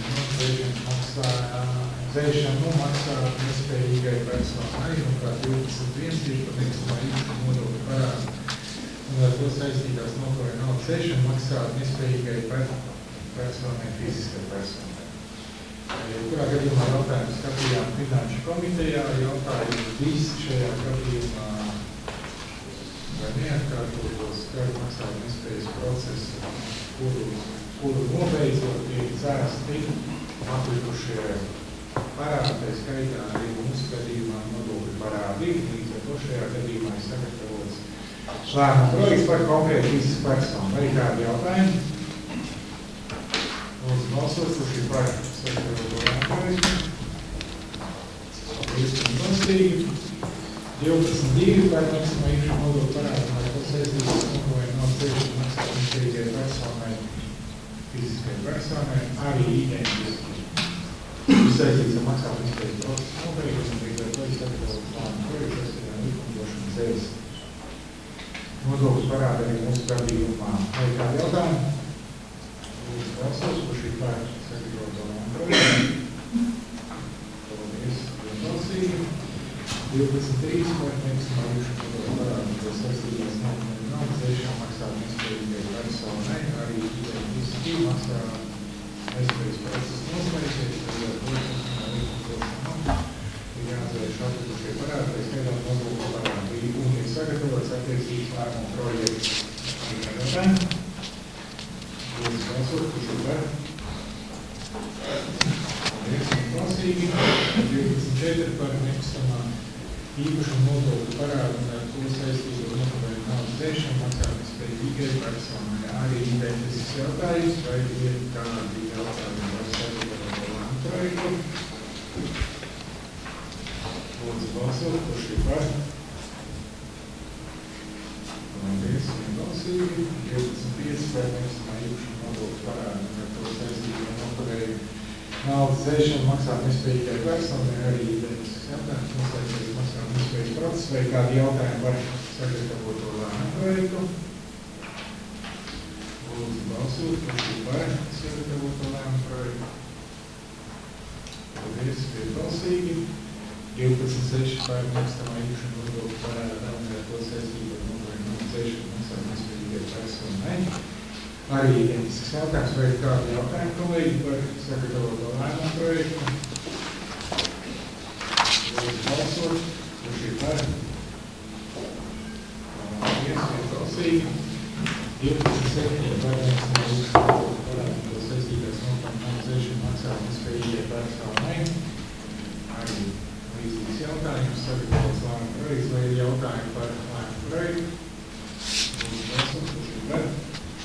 dzēšanu maksā nespējīgai personai, un kā 12.1 ir par nekustamā īpašuma nodokļu parādu un ar to saistītās nodokļu naudas dzēšanu maksā nespējīgai personai, fiziskai personai. Kurā gadījumā jautājumu skatījām Finanšu komitejā, jautājumu visi šajā gadījumā vai neatkārtotos skaļu maksājumu nespējas procesu, kuru nobeidzot tiek cēsti atlikušie parādi, tā skaitā arī mūsu gadījumā nodokļu parādi. Līdz ar to šajā gadījumā ir sagatavots lēmuma projekts par konkrētu fizisku personu. Vai kādi jautājumi? Lūdzu balsot, kurš ir par sagatavoto lēmuma projektu. Paldies, un balstīgi. 12.2 par nekustamā īpašuma nodokļu parādu ar to saistītas nodokļu naudas dzēšanu maksāt nespējīgai personai, fiziskai personai, arī identiski. Ir saistīts ar maksāt nespējas procesu nobeigumu, un līdz ar to ir sagatavots lēmuma projekts, saistībā likumdošanu dzēs nodokļu parādu arī mūsu gadījumā. Vai kādi jautājumi? Lūdzu balsos, kurš ir par sagatavoto lēmuma projektu. Paldies, vienbalsīgi. 12.3 par nekustamā īpašuma nodokļu parādu, ko saistībās nodokļu naudas dzēšanu maksāt nespējīgai personai, arī identiski maksā nespējas procesu noslēgties, tad ar to likumdošanu ir jāatdzēš atlikušie parādi, vai skaitām nodokļu parādi, un ir sagatavots attiecīgs lēmuma projekts. Lūdzu balsot, kurš ir par? Paldies, un klasīgi. 12.4 par nekustamā īpašuma nodokļu parādu un ar to saistību nodokļu naudas dzēšanu maksāt nespējīgai personai. Arī identisks jautājums, vai ir kādi jautājumi par sagatavoto lēmuma projektu? Lūdzu balsot, kurš ir par? Paldies, vienbalsīgi. 12.5 par nekustamā īpašuma nodokļu parādu un ar to saistību nodokļu naudas dzēšanu maksāt nespējīgai personai, arī identisks jautājums, noslēgties maksāt nespējas procesu, vai kādi jautājumi par sagatavoto lēmuma projektu? Lūdzu balsot, kurš ir par sagatavoto lēmuma projektu? Paldies, vienbalsīgi. 12.6 par nekustamā īpašuma nodokļu parādu un ar to saistību ar nodokļu naudas dzēšanu maksāt nespējīgai personai. Arī identisks jautājums, vai ir kādi jautājumi, kolēģi, par sagatavoto lēmuma projektu? Lūdzu balsot, kurš ir par? Paldies, vienbalsīgi. 12.7 par nekustamā īpašuma nodokļu parādu un to saistītās nodokļu naudas dzēšanu maksāt nespējīgai personai. Arī līdzīgs jautājums, sagatavots lēmuma projekts, vai ir jautājumi par lēmuma projektu? Lūdzu balsot, kurš ir par?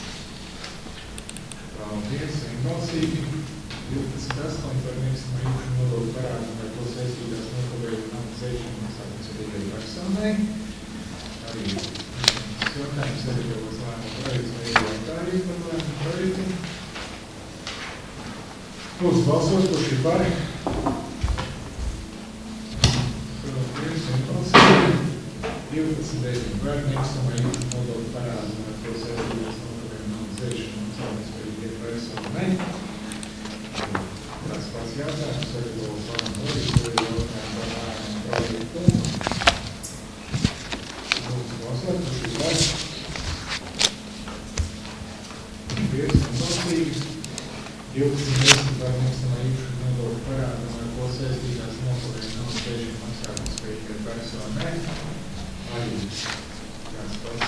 Paldies, vienbalsīgi. 12.8 par nekustamā īpašuma nodokļu parādu un ar to saistītās nodokļu naudas dzēšanu maksāt nespējīgai personai. Arī jautājums sagatavots lēmuma projekts, vai ir jautājumi par lēmuma projektu? Lūdzu balsot, kurš ir par? Paldies, vienbalsīgi. 12.9 par nekustamā īpašuma nodokļu parādu un ar to saistītās nodokļu naudas dzēšanu maksāt nespējīgai personai. Tas pats jautājums sagatavots lēmuma projekts, vai ir jautājumi par lēmuma projektu? Lūdzu balsot, kurš ir par? Paldies, vienbalsīgi. 12.10 par nekustamā īpašuma nodokļu parādu un ar to saistītās nodokļu naudas dzēšanu maksāt nespējīgai personai. Arī tāds pats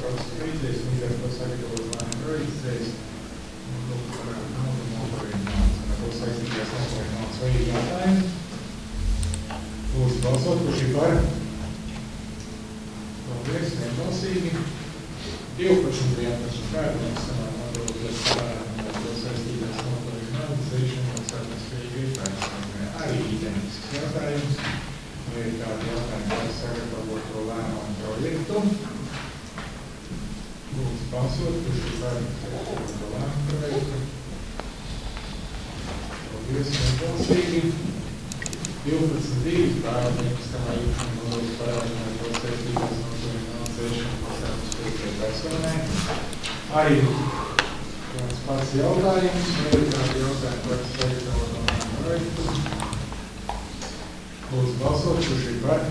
procesa beidzies, līdz ar to sagatavot lēmumu projekcijas, nodokļu parādu naudu un noturēt naudas. Ar to saistīties noturēt naudas vai jautājumu. Lūdzu balsot, kurš ir par? Paldies, vienbalsīgi. 12 kārtības samā nodokļu parādu un to saistīties noturēt naudas zīšanu un saimniecības iespējas. Arī identisks jautājums. Vai ir kādi jautājumi par sagatavoto lēmumu projektu? Lūdzu balsot, kurš ir par sagatavoto lēmumu projektu. Paldies, vienbalsīgi. 12.2. pārādniekstamā īpašuma nodokļu parādu un to saistības noturinācēšanu pasākumu personai. Arī kāds pats jautājums, vai ir kādi jautājumi par sagatavoto lēmumu projektu? Lūdzu balsot, kurš ir par?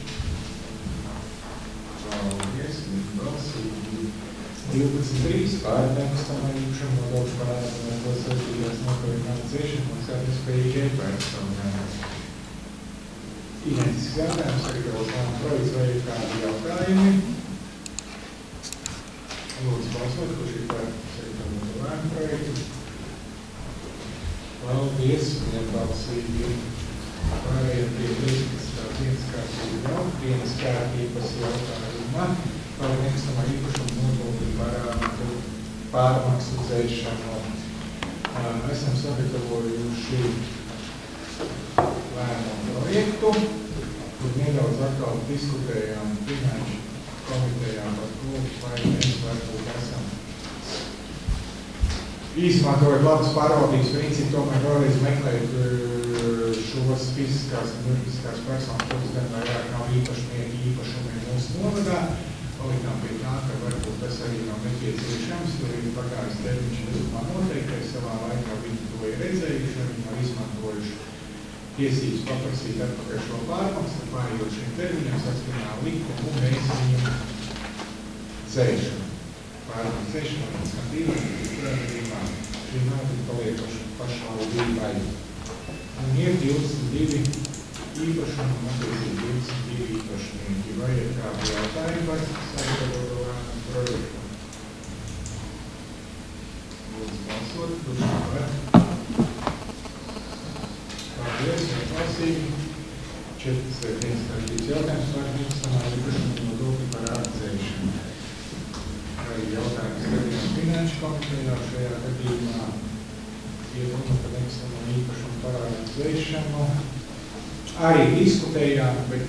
Paldies, balsīgi. 12.3. pārādniekstamā īpašuma nodokļu parādu un to saistības noturinācēšanu pasākumu personai. Identisks jautājums, sagatavots lēmumu projekts, vai ir kādi jautājumi? Lūdzu balsot, kurš ir par sagatavotu lēmumu projektu. Paldies, vienbalsīgi. Pārējiem pie 13. dienas kārtības jautājuma par nekustamā īpašuma nodokļu parādu pārmaksu dzēšanu. Esam sagatavojuši lēmumu projektu, kur nedaudz atkal diskutējām finanšu komitejā par to, vai mēs varbūt esam izmantojot labas pārvaldības principu, tomēr vēlreiz meklēt šos fiziskās un juridiskās personas, kuras gan vairāk nav īpašnieki īpašumi mūsu novadā. Palikām pie tā, ka varbūt tas arī nav nepieciešams, jo ir pagājis termiņš likumā noteiktais, savā laikā viņi to ir redzējuši, viņi nav izmantojuši tiesības paprasīt atpakaļ šo pārmaksu, pārējot šiem termiņiem saskaņā likumu, un mēs viņu dzēšam. Pārmaksu dzēšanu, un skatījumu, šī nauda paliek pašvaldībai. Un ir 22 īpašumi, un attiecīgi 22 īpašnieki. Vai ir kādi jautājumi par sagatavoto lēmumu projektu? Lūdzu balsot, kurš ir par? Paldies, vienbalsīgi. 4. dienas kārtības jautājums par nekustamā īpašuma nodokļu parādu dzēšanu. Vai jautājums gadījumā finanšu komitejā šajā gadījumā ir runa par nekustamā īpašuma parādu dzēšanu. Arī diskutējām, bet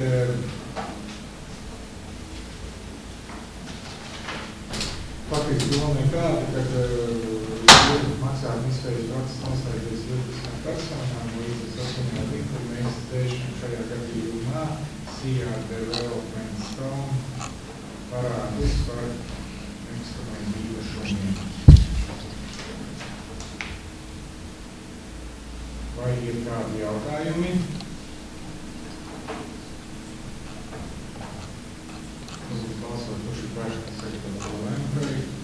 faktiski doma ir tāda, ka maksājuma izspējas process noslēdzies juridiskām personām, līdz saskaņā likumu mēs dzēšam šajā gadījumā CR Development Stone parādus par nekustamajiem īpašumiem. Vai ir kādi jautājumi? Lūdzu balsot, kurš ir par sagatavoto lēmumu projektu.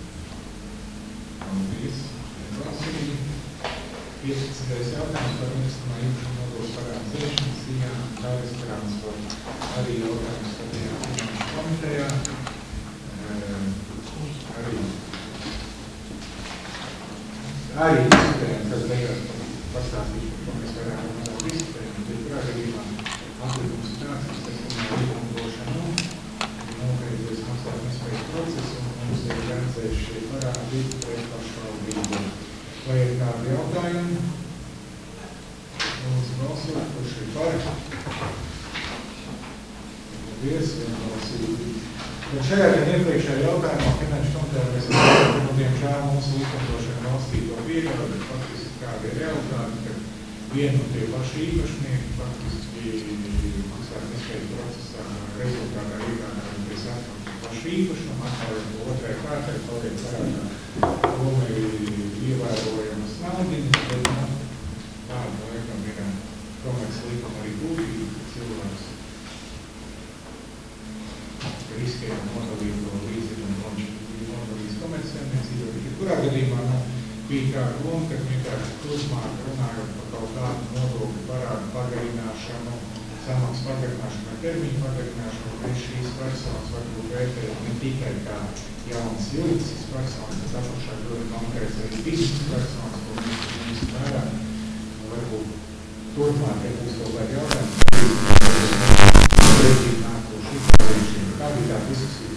Paldies, vienbalsīgi. 15. jautājums par nekustamā īpašuma nodokļu parādu dzēšanu, Sijā Kājas transporta. Arī jautājums skatījām finanšu komitejā. Arī diskutējām, kas beigās pastāstīšu, par ko mēs vairāk un mazāk diskutējam, bet kurā gadījumā atlikums ir tāds, kas saskaņā likumdošanu nogaidzies maksājuma izspējas procesu, un mums ir redzējuši šie parādi pret pašvaldību. Vai ir kādi jautājumi? Lūdzu balsot, kurš ir par? Paldies, vienbalsīgi. Un šajā gan iepriekšējā jautājumā finanšu komitejā mēs redzam, ka diemžēl mūsu likumdošana valstī to pieļauj, bet faktiski kāda ir realitāte, ka vienu un tie paši īpašnieki faktiski maksājuma izspējas procesā rezultātā iegādājoties atpakaļ pašu īpašumu, atpakaļ otrai kārtai, paliek parādā doma ir ievērojamas naudiņas, bet tāda laikam ir komerces likuma arī būtība, ka cilvēks riskējām nodalīt to līdzekļu un nodalīs komerciālniecību. Kurā gadījumā bija tāda loma, ka vienkārši turpmāk runājot par kaut kādu nodokļu parādu pagarināšanu samaksas pagarināšanu vai termiņu pagarināšanu, mēs šīs personas varbūt vērtējam ne tikai kā jaunas juridiskas personas, bet apakšā ļoti konkrēts arī fiziskas personas, ko mēs vērā. Varbūt turpmāk, ja būs kaut kādi jautājumi, kā bija tā diskusija,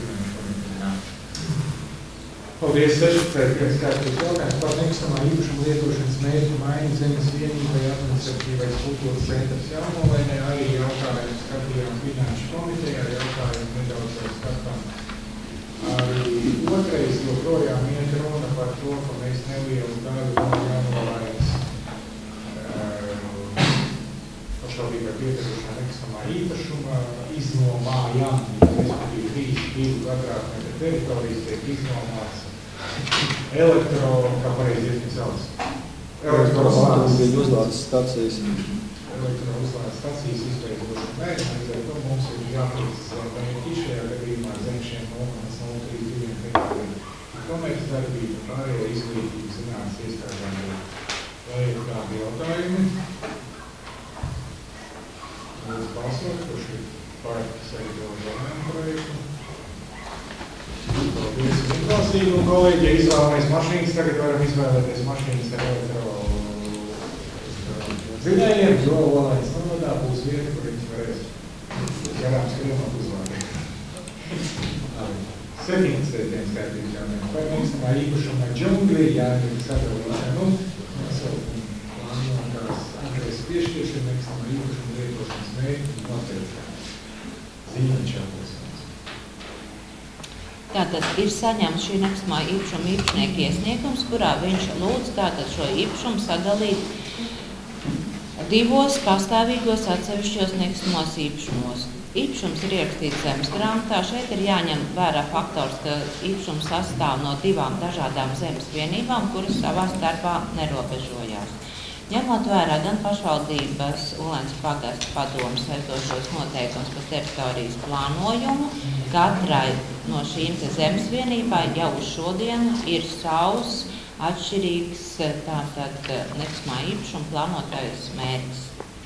Paldies, 16. kārtības jautājums par nekustamā īpašuma lietošanas mērķu maiņu zemes vienībai administratīvais kultūras centrs Jaunolainē, arī jautājums skatījām finanšu komitejā, jautājums nedaudz vēl skatām. Arī otrais joprojām iet runa par to, ka mēs nelielu daļu no Jaunolainas pašvaldībai pieteikušā nekustamā īpašuma iznomājām, respektīvi 3 kvadrātmetru teritorijas tiek iznomāts kā pareizi iesauc. Elektroautomobīļu uzlādes stacijas. Elektrouzlādes stacijas izveidošana mērķi, līdz ar to mums ir jāprecizē mērķi šajā gadījumā zem šiem 0,032 hektāriem. Komerces darbība, pārējo izglītību zinātnes iestādēm. Vai ir kādi jautājumi? Lūdzu balsot, kurš ir par sagatavotu projektu. Paldies uz atbalstību, un kolēģi, ja izvēlamies mašīnas, tagad varam izvēlēties mašīnas ar dzinējiem, jo Olainas novadā būs vieta, kur viņi varēs garām skrienot uzvārīt. 17. dienas kārtības jautājums. Par nekustamā īpašuma džungļi jāņem sadalīšanu. Plānotās adreses piešķiršana nekustamā īpašuma lietošanas mērķi noteikšana. Zīmeņšāpos. Tātad ir saņemts šī nekustamā īpašuma īpašnieka iesniegums, kurā viņš lūdz tātad šo īpašumu sadalīt 2 pastāvīgos atsevišķos nekustamos īpašumos. Īpašums ir ierakstīts zemes grāmatā. Šeit ir jāņem vērā faktors, ka īpašums sastāv no 2 dažādām zemes vienībām, kuras savā starpā nerobežojās. Ņemot vērā gan pašvaldības Ulēnas pagasta padomes saistošos noteikumus par teritorijas plānojumu, katrai no šīm zemes vienībai jau uz šodienu ir savs atšķirīgs tātad nekustamā īpašuma plānotais mērķis.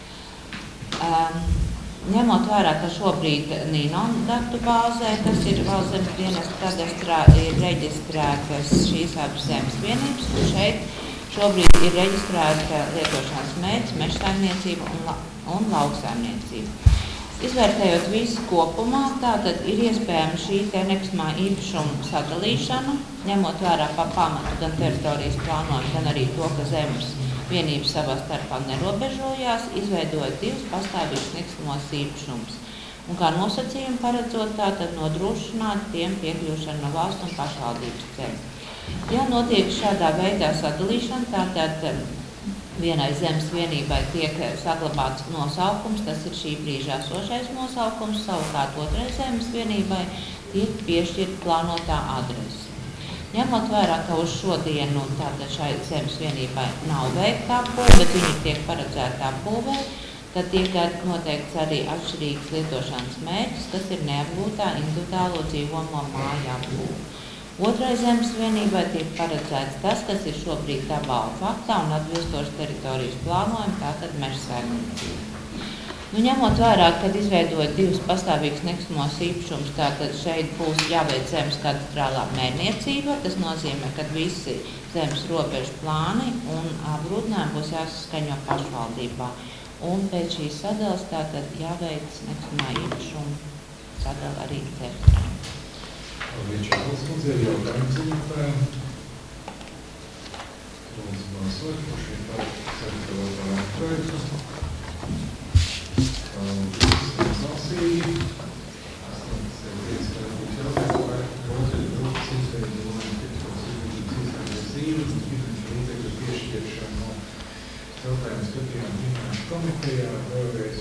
Ņemot vērā, ka šobrīd NINON datu bāzē, kas ir Valsts zemes dienesta kadastrā, ir reģistrētas šīs abas zemes vienības, un šeit šobrīd ir reģistrēta lietošanas mērķis, mežsaimniecība un lauksaimniecība. Izvērtējot visu kopumā, tātad ir iespējama šī nekustamā īpašuma sadalīšana, ņemot vērā pa pamatu gan teritorijas plānojumu, gan arī to, ka zemes vienības savā starpā nerobežojās, izveidojot 2 pastāvīgus nekustamos īpašumus. Un kā nosacījumu paredzot, tātad nodrošināt tiem piekļūšanu no valsts un pašvaldības ceļa. Ja notiek šādā veidā sadalīšana, tātad vienai zemes vienībai tiek saglabāts nosaukums, tas ir šī brīža esošais nosaukums, savukārt otrai zemes vienībai tiek piešķirta plānotā adrese. Ņemot vērā, ka uz šodienu tātad šai zemes vienībai nav veikta apbūve, bet viņi tiek paredzēta apbūvē, tad tiek noteikts arī atšķirīgs lietošanas mērķis, kas ir neapgūtā individuālo dzīvojamo māju apbūve. Otrai zemes vienībai tiek paredzēts tas, kas ir šobrīd tabāla faktā un atbilstoši teritorijas plānojumu, tātad mežsaimniecība. Ņemot vērā, kad izveidojot 2 pastāvīgus nekustamos īpašumus, tātad šeit būs jāveic zemes kadastrālā mērniecība, tas nozīmē, ka visi zemes robežu plāni un apgrūtinājumi būs jāsaskaņo pašvaldībā. Un pēc šīs sadalas tātad jāveic nekustamā īpašuma sadala arī teritorija. Paldies, Čakals kundze, ir jautājums ziņotājiem. Lūdzu balsot, kurš ir par sagatavotā projektu. Paldies, balsīgi. 18. kārtības jautājums par rotaļu grupas izveidu un izveidas zīmes, finanšu līdzekļu piešķiršanu no jautājumu skatījām finanšu komitejā. Vēlreiz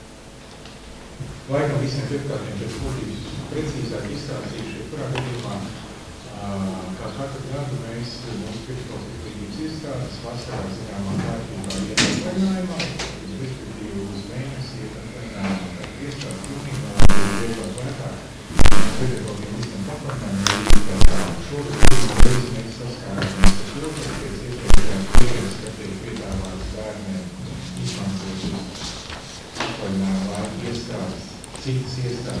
laikam visiem pirmkārtiem pēc būtības precīzāk izstāstīšu, kurā gadījumā, kā katru gadu mēs mūsu pirmkārtības iestādes vasarā zināmā kārtībā ietatvaļinājumā, respektīvi uz mēnesi ietatvaļinājumā, tad iestādes pilnībā iedot vairāk pedagogiem visam patvaļinājumam, šogad mēs saskārāmies ar to, ka pēc iespējām pieredzi, ka tiek piedāvāts bērniem izmantot atvaļinājumu laiku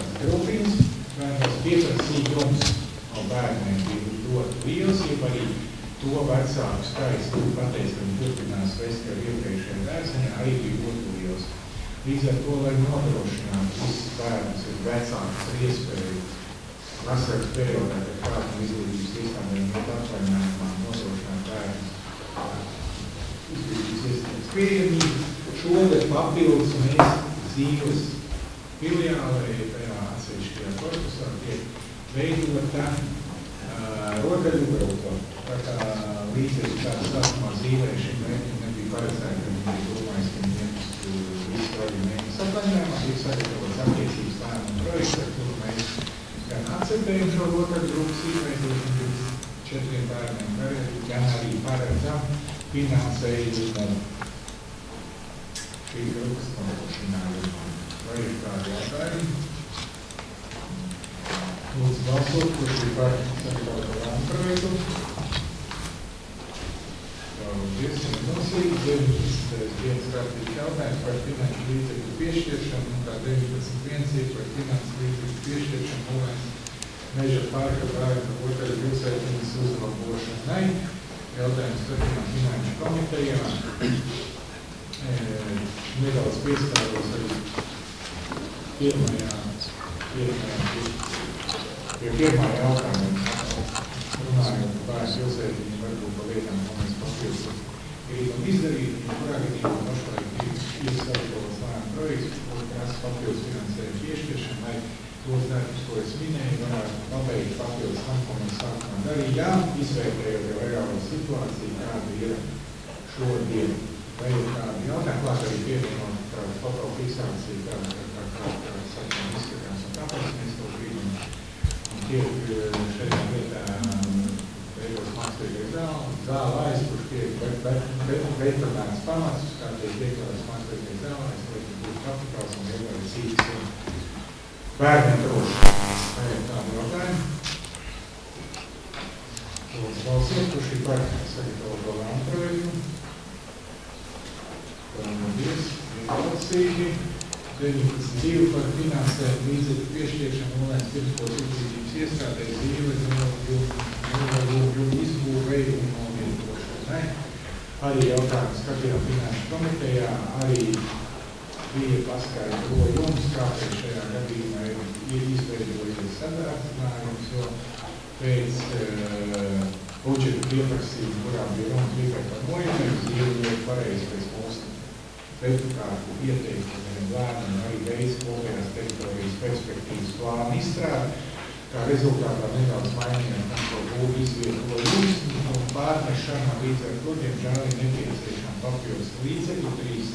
dažādas grupiņas, vai mēs pieprasīt jums no bērniem bija ļoti liels, ja arī to vecāku skaits, kur pateic, ka viņi turpinās vest ar iepriekšējiem dārziņā, arī bija ļoti liels. Līdz ar to, lai nodrošinātu visus bērnus ir vecāks ar iespēju vasaras periodā, kad kādu izglītības iestādēm iet atvaļinājumā nodrošināt bērnus izglītības iestādes pieejamību. Šogad papildus mēs dzīves filiālē, tajā atsevišķajā korpusā tiek veidota rotaļu grupa. Tā kā līdzekļi tāda sākumā zīvēšana mērķim nebija paredzēta, ka viņi bija domājis, ka viņi iemest visu vaļu mēnesi atvaļinājumā, bija sagatavots attiecības lēmumu projekts, ar kuru mēs gan akceptējam šo rotaļu grupas izveidošanu līdz 4 bērniem, gan arī paredzam finansējumu šī grupas nodrošinājumu. Vai ir kādi jautājumi? Lūdzu balsot, kurš ir par sagatavoto lēmumu projektu. Paldies, viennozīmīgi. 19. dienas kārtības jautājums par finanšu līdzekļu piešķiršanu un kā 19.1 ir par finanšu līdzekļu piešķiršanu Mūlēns meža parka bērnu rotaļu pilsētiņas uzlabošanai. Jautājums turpināt finanšu komitejā. Nedaudz piestādos arī pie pirmā jautājuma, runājot par bērnu pilsētiņu, varbūt par lietām, ko mēs papildus gribam izdarīt, un kurā gadījumā pašlaik ir sagatavots lēmumu projekts, kur prasa papildus finansējumu piešķiršanu, lai tos darbus, ko es minēju, varētu pabeigt papildus tam, ko mēs sākumā darījām, izvērtējot jau reālo situāciju, kāda ir šodien. Vai ir kādi jautājumi, klāt arī pievienot tādu fotofiksāciju, kā sakām izskatās, un tāpēc mēs to gribam. Un tiek šajā vietā veikos mākslīgais zāle aizpuš, tiek betonēts pamats, kā tiek iekļauts mākslīgais zālais, lai būtu kapitāls un iekļauts cītas bērniem droši. Vai ir kādi jautājumi? Lūdzu balsot, kurš ir par sagatavoto lēmumu projektu. Paldies, vienbalsīgi. 19.2 par finansējumu līdzekļu piešķiršanu Mūlēns pirmskos izglītības iestādē dzīves nolūgju izbūvei un novietošanai. Arī jautājums skatījām finanšu komitejā, arī bija paskaidrojums, kāpēc šajā gadījumā ir izveidojies sadārdzinājums, jo pēc budžeta pieprasījuma, kurā bija runa tikai par noietību, ir pareizi pēc mūsu deputātu ieteikumu lēmumu arī veids kopējās teritorijas perspektīvas plānu izstrādi, kā rezultātā nedaudz mainījām to būvu izvietojums un pārnešanā līdz ar to, diemžēl ir nepieciešama papildus līdzekļu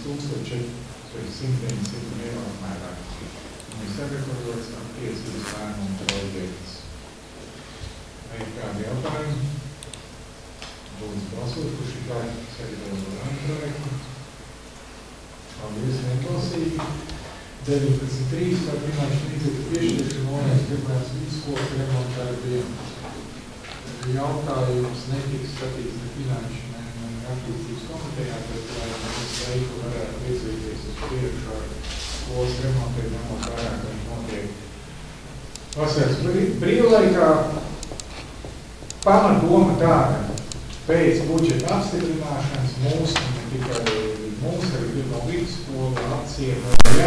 3,490 eiro apmērā. Un ir sagatavots attiecības lēmumu projekts. Vai ir kādi jautājumi? Lūdzu balsot, kurš ir kā sagatavotu lēmumu projektu. Paldies, vienbalsīgi. 19.3 par finanšu līdzekļu piešķiršanu Mūlēns pirmās vidusskolas remontdarbiem. Jautājums netiks skatīts ne finanšu, ne attīstības komitejā, bet lai mēs laiku varētu virzīties uz priekšu ar skolas remontiem, ņemot vērā, ka viņš notiek vasaras brīvlaikā. Pamatdoma tāda, pēc budžeta apstiprināšanas mūsu, ne tikai mūsu arī pirmo vidusskolu apcienoja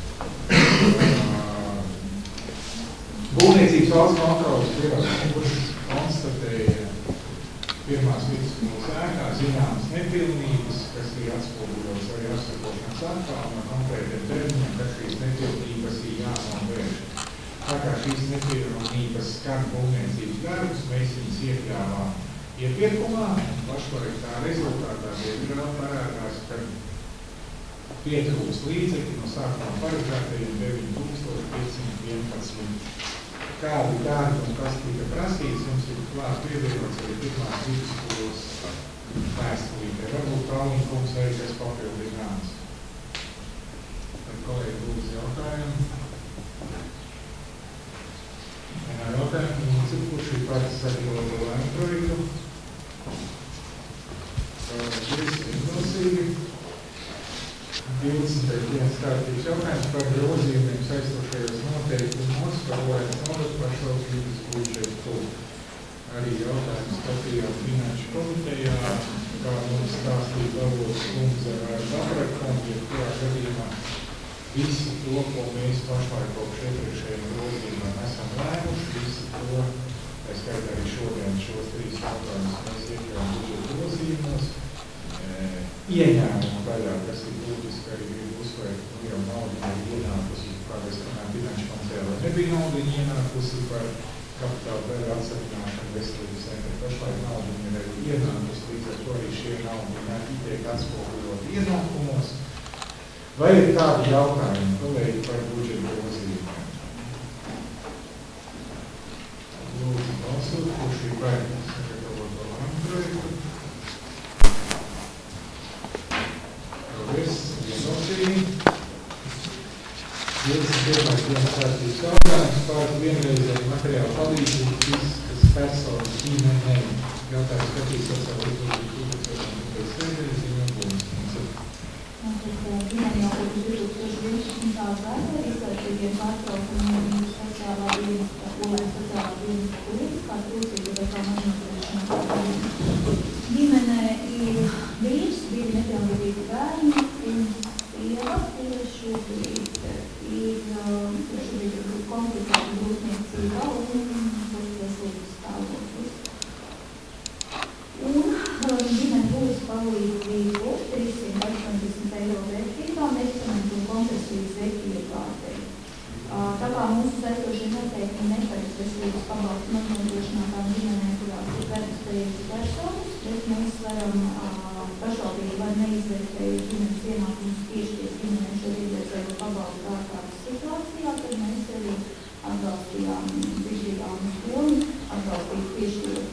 Būvniecības valsts kontrolas birojas, kurš konstatēja pirmās vidusskolas ēkā zināmas nepilnības, kas ir atspoguļotas arī apsakošanas aktā un ar konkrētiem termiņiem, ka šīs nepilnības ir jānovērš. Tā kā šīs nepilnības skar būvniecības darbus, mēs viņus iekļāvām iepirkumā, un pašlaik tā rezultātā diemžēl parādās, ka pietrūks līdzekļi no sākumā paredzētajiem 9511. Kādi darbi un kas tika prasīts, jums ir klāt pievienots arī pirmās vidusskolas vēstulītē. Varbūt Kalniņa kungs arī kas papildinās. Tad kolēģi lūdzu jautājumu. Vienā jautājumu, kurš ir pats sagatavoto lēmumu projektu. Vienbalsīgi. 20. dienas kārtības jautājums par grozījumiem saistošajos noteikumus par Olēnas naudas pašvaldības budžetu. Arī jautājums skatījām finanšu komitejā, kā mums stāstīja Davols kundze ar Dabrakom, ja kurā gadījumā visu to, ko mēs pašlaik kopš iepriekšējiem grozījumiem esam lēmuši, visu to, es skaitā arī šodien šos 3 jautājumus mēs iekļām budžeta grozījumos, ieņēmumu daļā, kas ir būtiski arī gribu uzsvērt, jau naudu ir ienākusi, kā es runāju, finanšu komitejā, vai nebija naudu ienākusi par kapitāla daļu atsavināšanu veselības centra. Pašlaik naudu ir arī ienākusi, līdz ar to arī šie naudu tiek atspoguļot ienākumos. Vai ir kādi jautājumi, kolēģi, par budžeta grozījumiem? Lūdzu, balsot, kurš ir par sagatavoto lēmumu projektu. Paldies, vienbalsīgi. 21. dienas kārtības jautājums par vienreizēju materiālu palīdzību fiziskas personas ģimenei. Jautājums skatīs sociālo izglītību 2007. ziņojums. Ģimene jau kopš 2011. gada izvērtīgiem pārtraukumiem sociālā dienesta, Olēnas sociālā dienesta lietas, kā trūcība vai kā mažinotriešanās. Ģimene ir vīrs, 2 nepilngadīgi bērni, un sieva ir šobrīd komplicēta grūtniecība un veselības stāvoklis. Un ģimene būs palīdzību 380 eiro vērtībā medikamentu un kompresijas veidu iegādēji. Tā kā mūsu saistošie noteikumi neparedz veselības pabalstu nodrošinātām ģimenēm, kurās ir reģistrētas personas, bet mēs varam pašvaldība var neizvērtēt ģimenes ienākumus piešķirt ģimenei šo vienreizējo pabalstu ārkārtas situācijā, tad mēs arī atbalstījām bišķīgām skomu, atbalstīt piešķirot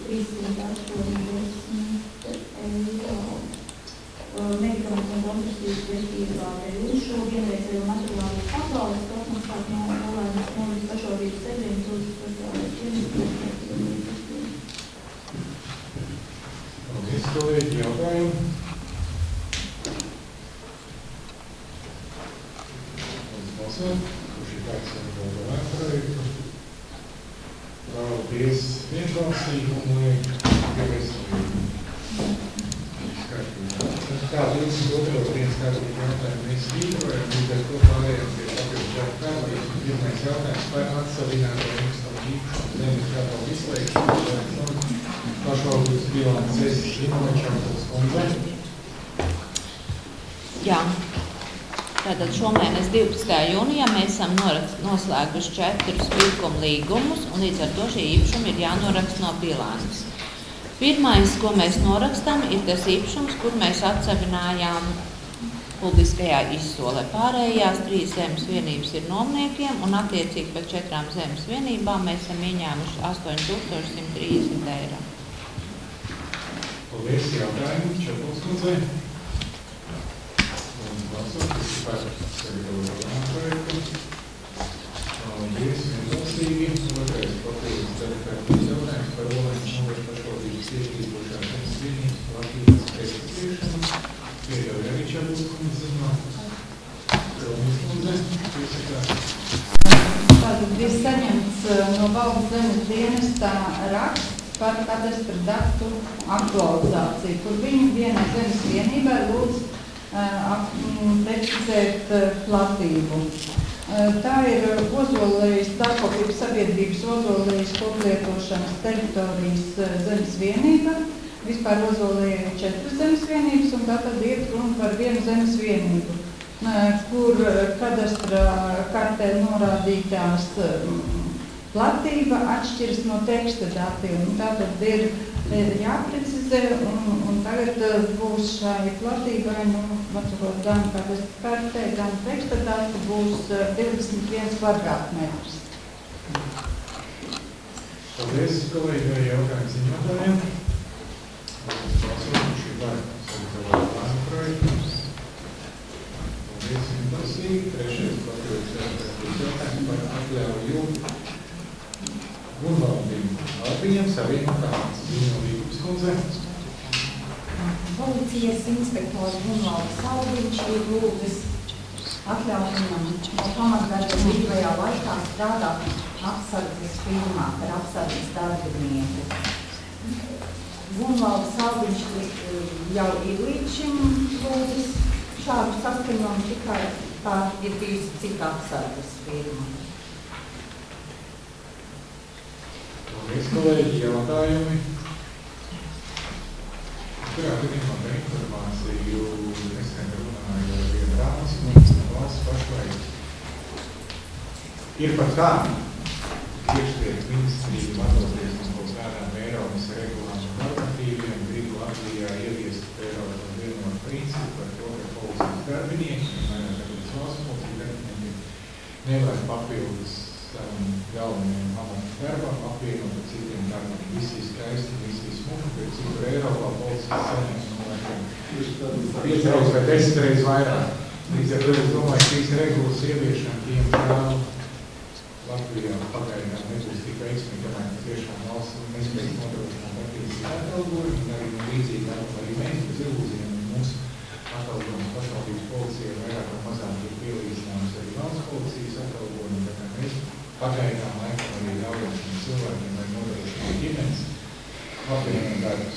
380 eiro medikamentu un kompresijas veidu iegādēji. Un šo vienreizējo materiālu pabalstu atmaksāt no Olēnas novadas pašvaldības sēdiem uz sociālais dienas. Paldies, kolēģi, jautājumu. Balsot, kurš ir tāds sagatavoto lēmumu projektu. Paldies vienbalsīgi un liek pievērsību. Tā, 22. dienas kārtības jautājumu mēs rīkojam, līdz ar to pārējām pie papildus jautājumiem. Pirmais jautājums par atsavināto nekustamo īpašumu zemes gatavu izslēgšanu pašvaldības bilances Inovačākos kundze. Jā. Tātad šomēnes 12. jūnijā mēs esam noslēguši 4 pirkuma līgumus, un līdz ar to šie īpašumi ir jānoraksta no bilances. Pirmais, ko mēs norakstām, ir tas īpašums, kur mēs atsevinājām publiskajā izsolē. Pārējās 3 zemes vienības ir nomniekiem, un attiecīgi pēc 4 zemes vienībām mēs esam ieņēmuši 8130 eiro. Paldies, jautājumu, Čepels kundzei. Balsot, kas ir par sagatavoto lēmumu projektu. Paldies, vienbalsīgi. Otrais papildus kārtības jautājums par Olēnas novadas pašvaldības iestrīdošās zemes vienības platības respektēšanu. Pieļauj arī Čepels kundze zināt. Paldies, kundze, piesakās. Tātad ir saņemts no valsts zemes dienestā raksts par kadastra datu aktualizāciju, kur viņi vienai zemes vienībai lūdz precizēt platību. Tā ir Ozolējas Dārkopības sabiedrības Ozolējas koplietošanas teritorijas zemes vienība. Vispār Ozolējai ir 4 zemes vienības, un tātad iet runa par 1 zemes vienību, kur kadastra kartē norādītās platība atšķiras no teksta datiem. Tātad ir jāprecizē, un tagad būs šai platībai, gan kadastra kartē, gan teksta dati būs 21 kvadrātmetrs. Paldies, kolēģi, vai jautājums ziņotājiem. Balsot, kurš ir par sagatavoto lēmumu projektu. Paldies, vienbalsīgi. Trešais papildus jautājums par atļauju Gunvaldim Albijam savienotās Gunvaldības kundze. Policijas inspektors Gunvalds Albiņš ir lūdzis atļaut viņam no pamatdarba brīvajā laikā strādāt apsardzes firmā par apsardzes darbinieku. Gunvalds Saldiņš jau ir līdz šim lūdzis šādu saskaņojumu, tikai tā ir bijusi cita apsardzes firma. Paldies, kolēģi, jautājumi. Kurā gadījumā par informāciju nesen runāju ar vienu Rāmas no valsts pašlaik. Ir pat tā, iekšlietu ministrija vadoties no kaut kādām Eiropas regulām un normatīviem, gribu Latvijā ieviest Eiropas vienotu principu par to, ka policijas darbinieki, valsts policijas darbinieki nevar papildus galvenajiem amatu darbām apvienot ar citiem darbiem. Visi skaisti, visi smuki, bet citur Eiropā policijas saņems no 5 vai 10 reizes vairāk. Līdz ar to es domāju, ka šīs regulas ieviešana, diemžēl Latvijā pagaidām nebūs tik veiksmīgi, kamēr tiešām valsts nespējas nodrošināt attiecīgi atalgojumu, un arī līdzīgi arī mēs bez ilūzijām mūsu atalgojums pašvaldības policijai vairāk vai mazāk ir pielīdzināms arī valsts policijas atalgojumu, bet mēs pagaidām laikam arī daudziem šiem cilvēkiem vai nodrošināt ģimenes apvienot darbus.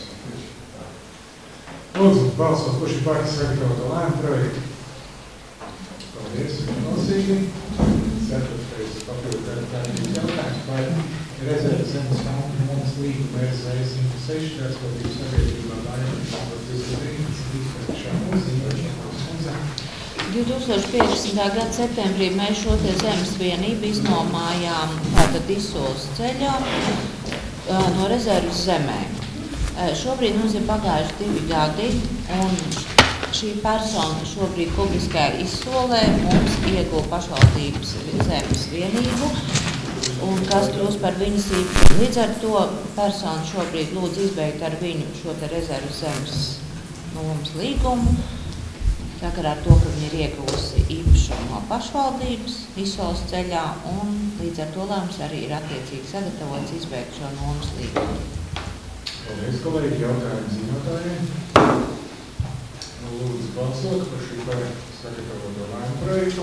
Lūdzu, balsot, kurš ir par sagatavoto lēmumu projektu? Paldies, vienbalsīgi. Ceturtais papildu kārtības jautājums par rezerves zemes naudu nomas līgumu RZ 106, transportības sabiedrībā Dāņu par 2019. Mūziņu. 2015. gada septembrī mēs šo te zemes vienību iznomājām tātad Isolas ceļā no rezerves zemēm. Šobrīd mums ir pagājuši 2 gadi, un šī persona šobrīd publiskajā izsolē mums ieguva pašvaldības zemes vienību, un kas kļūst par viņas īpašumu. Līdz ar to persona šobrīd lūdz izbeigt ar viņu šo te rezerves zemes nomas līgumu, sakarā ar to, ka viņa ir ieguvusi īpašumu no pašvaldības Isolas ceļā, un līdz ar to lēmums arī ir attiecīgi sagatavots izbeigt šo nomas līgumu. Paldies, kolēģi, jautājumu ziņotājiem. Lūdzu balsot par šī par sagatavoto lēmumu projektu.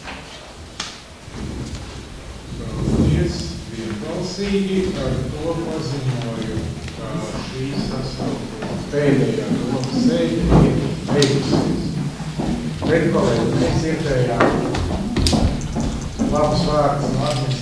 Paldies, vienbalsīgi. Ar to paziņoju, ka šīs sasauktās pēdējā domas sēde ir beigusies. Bet, kolēģi, mēs iektējām labus vārdus no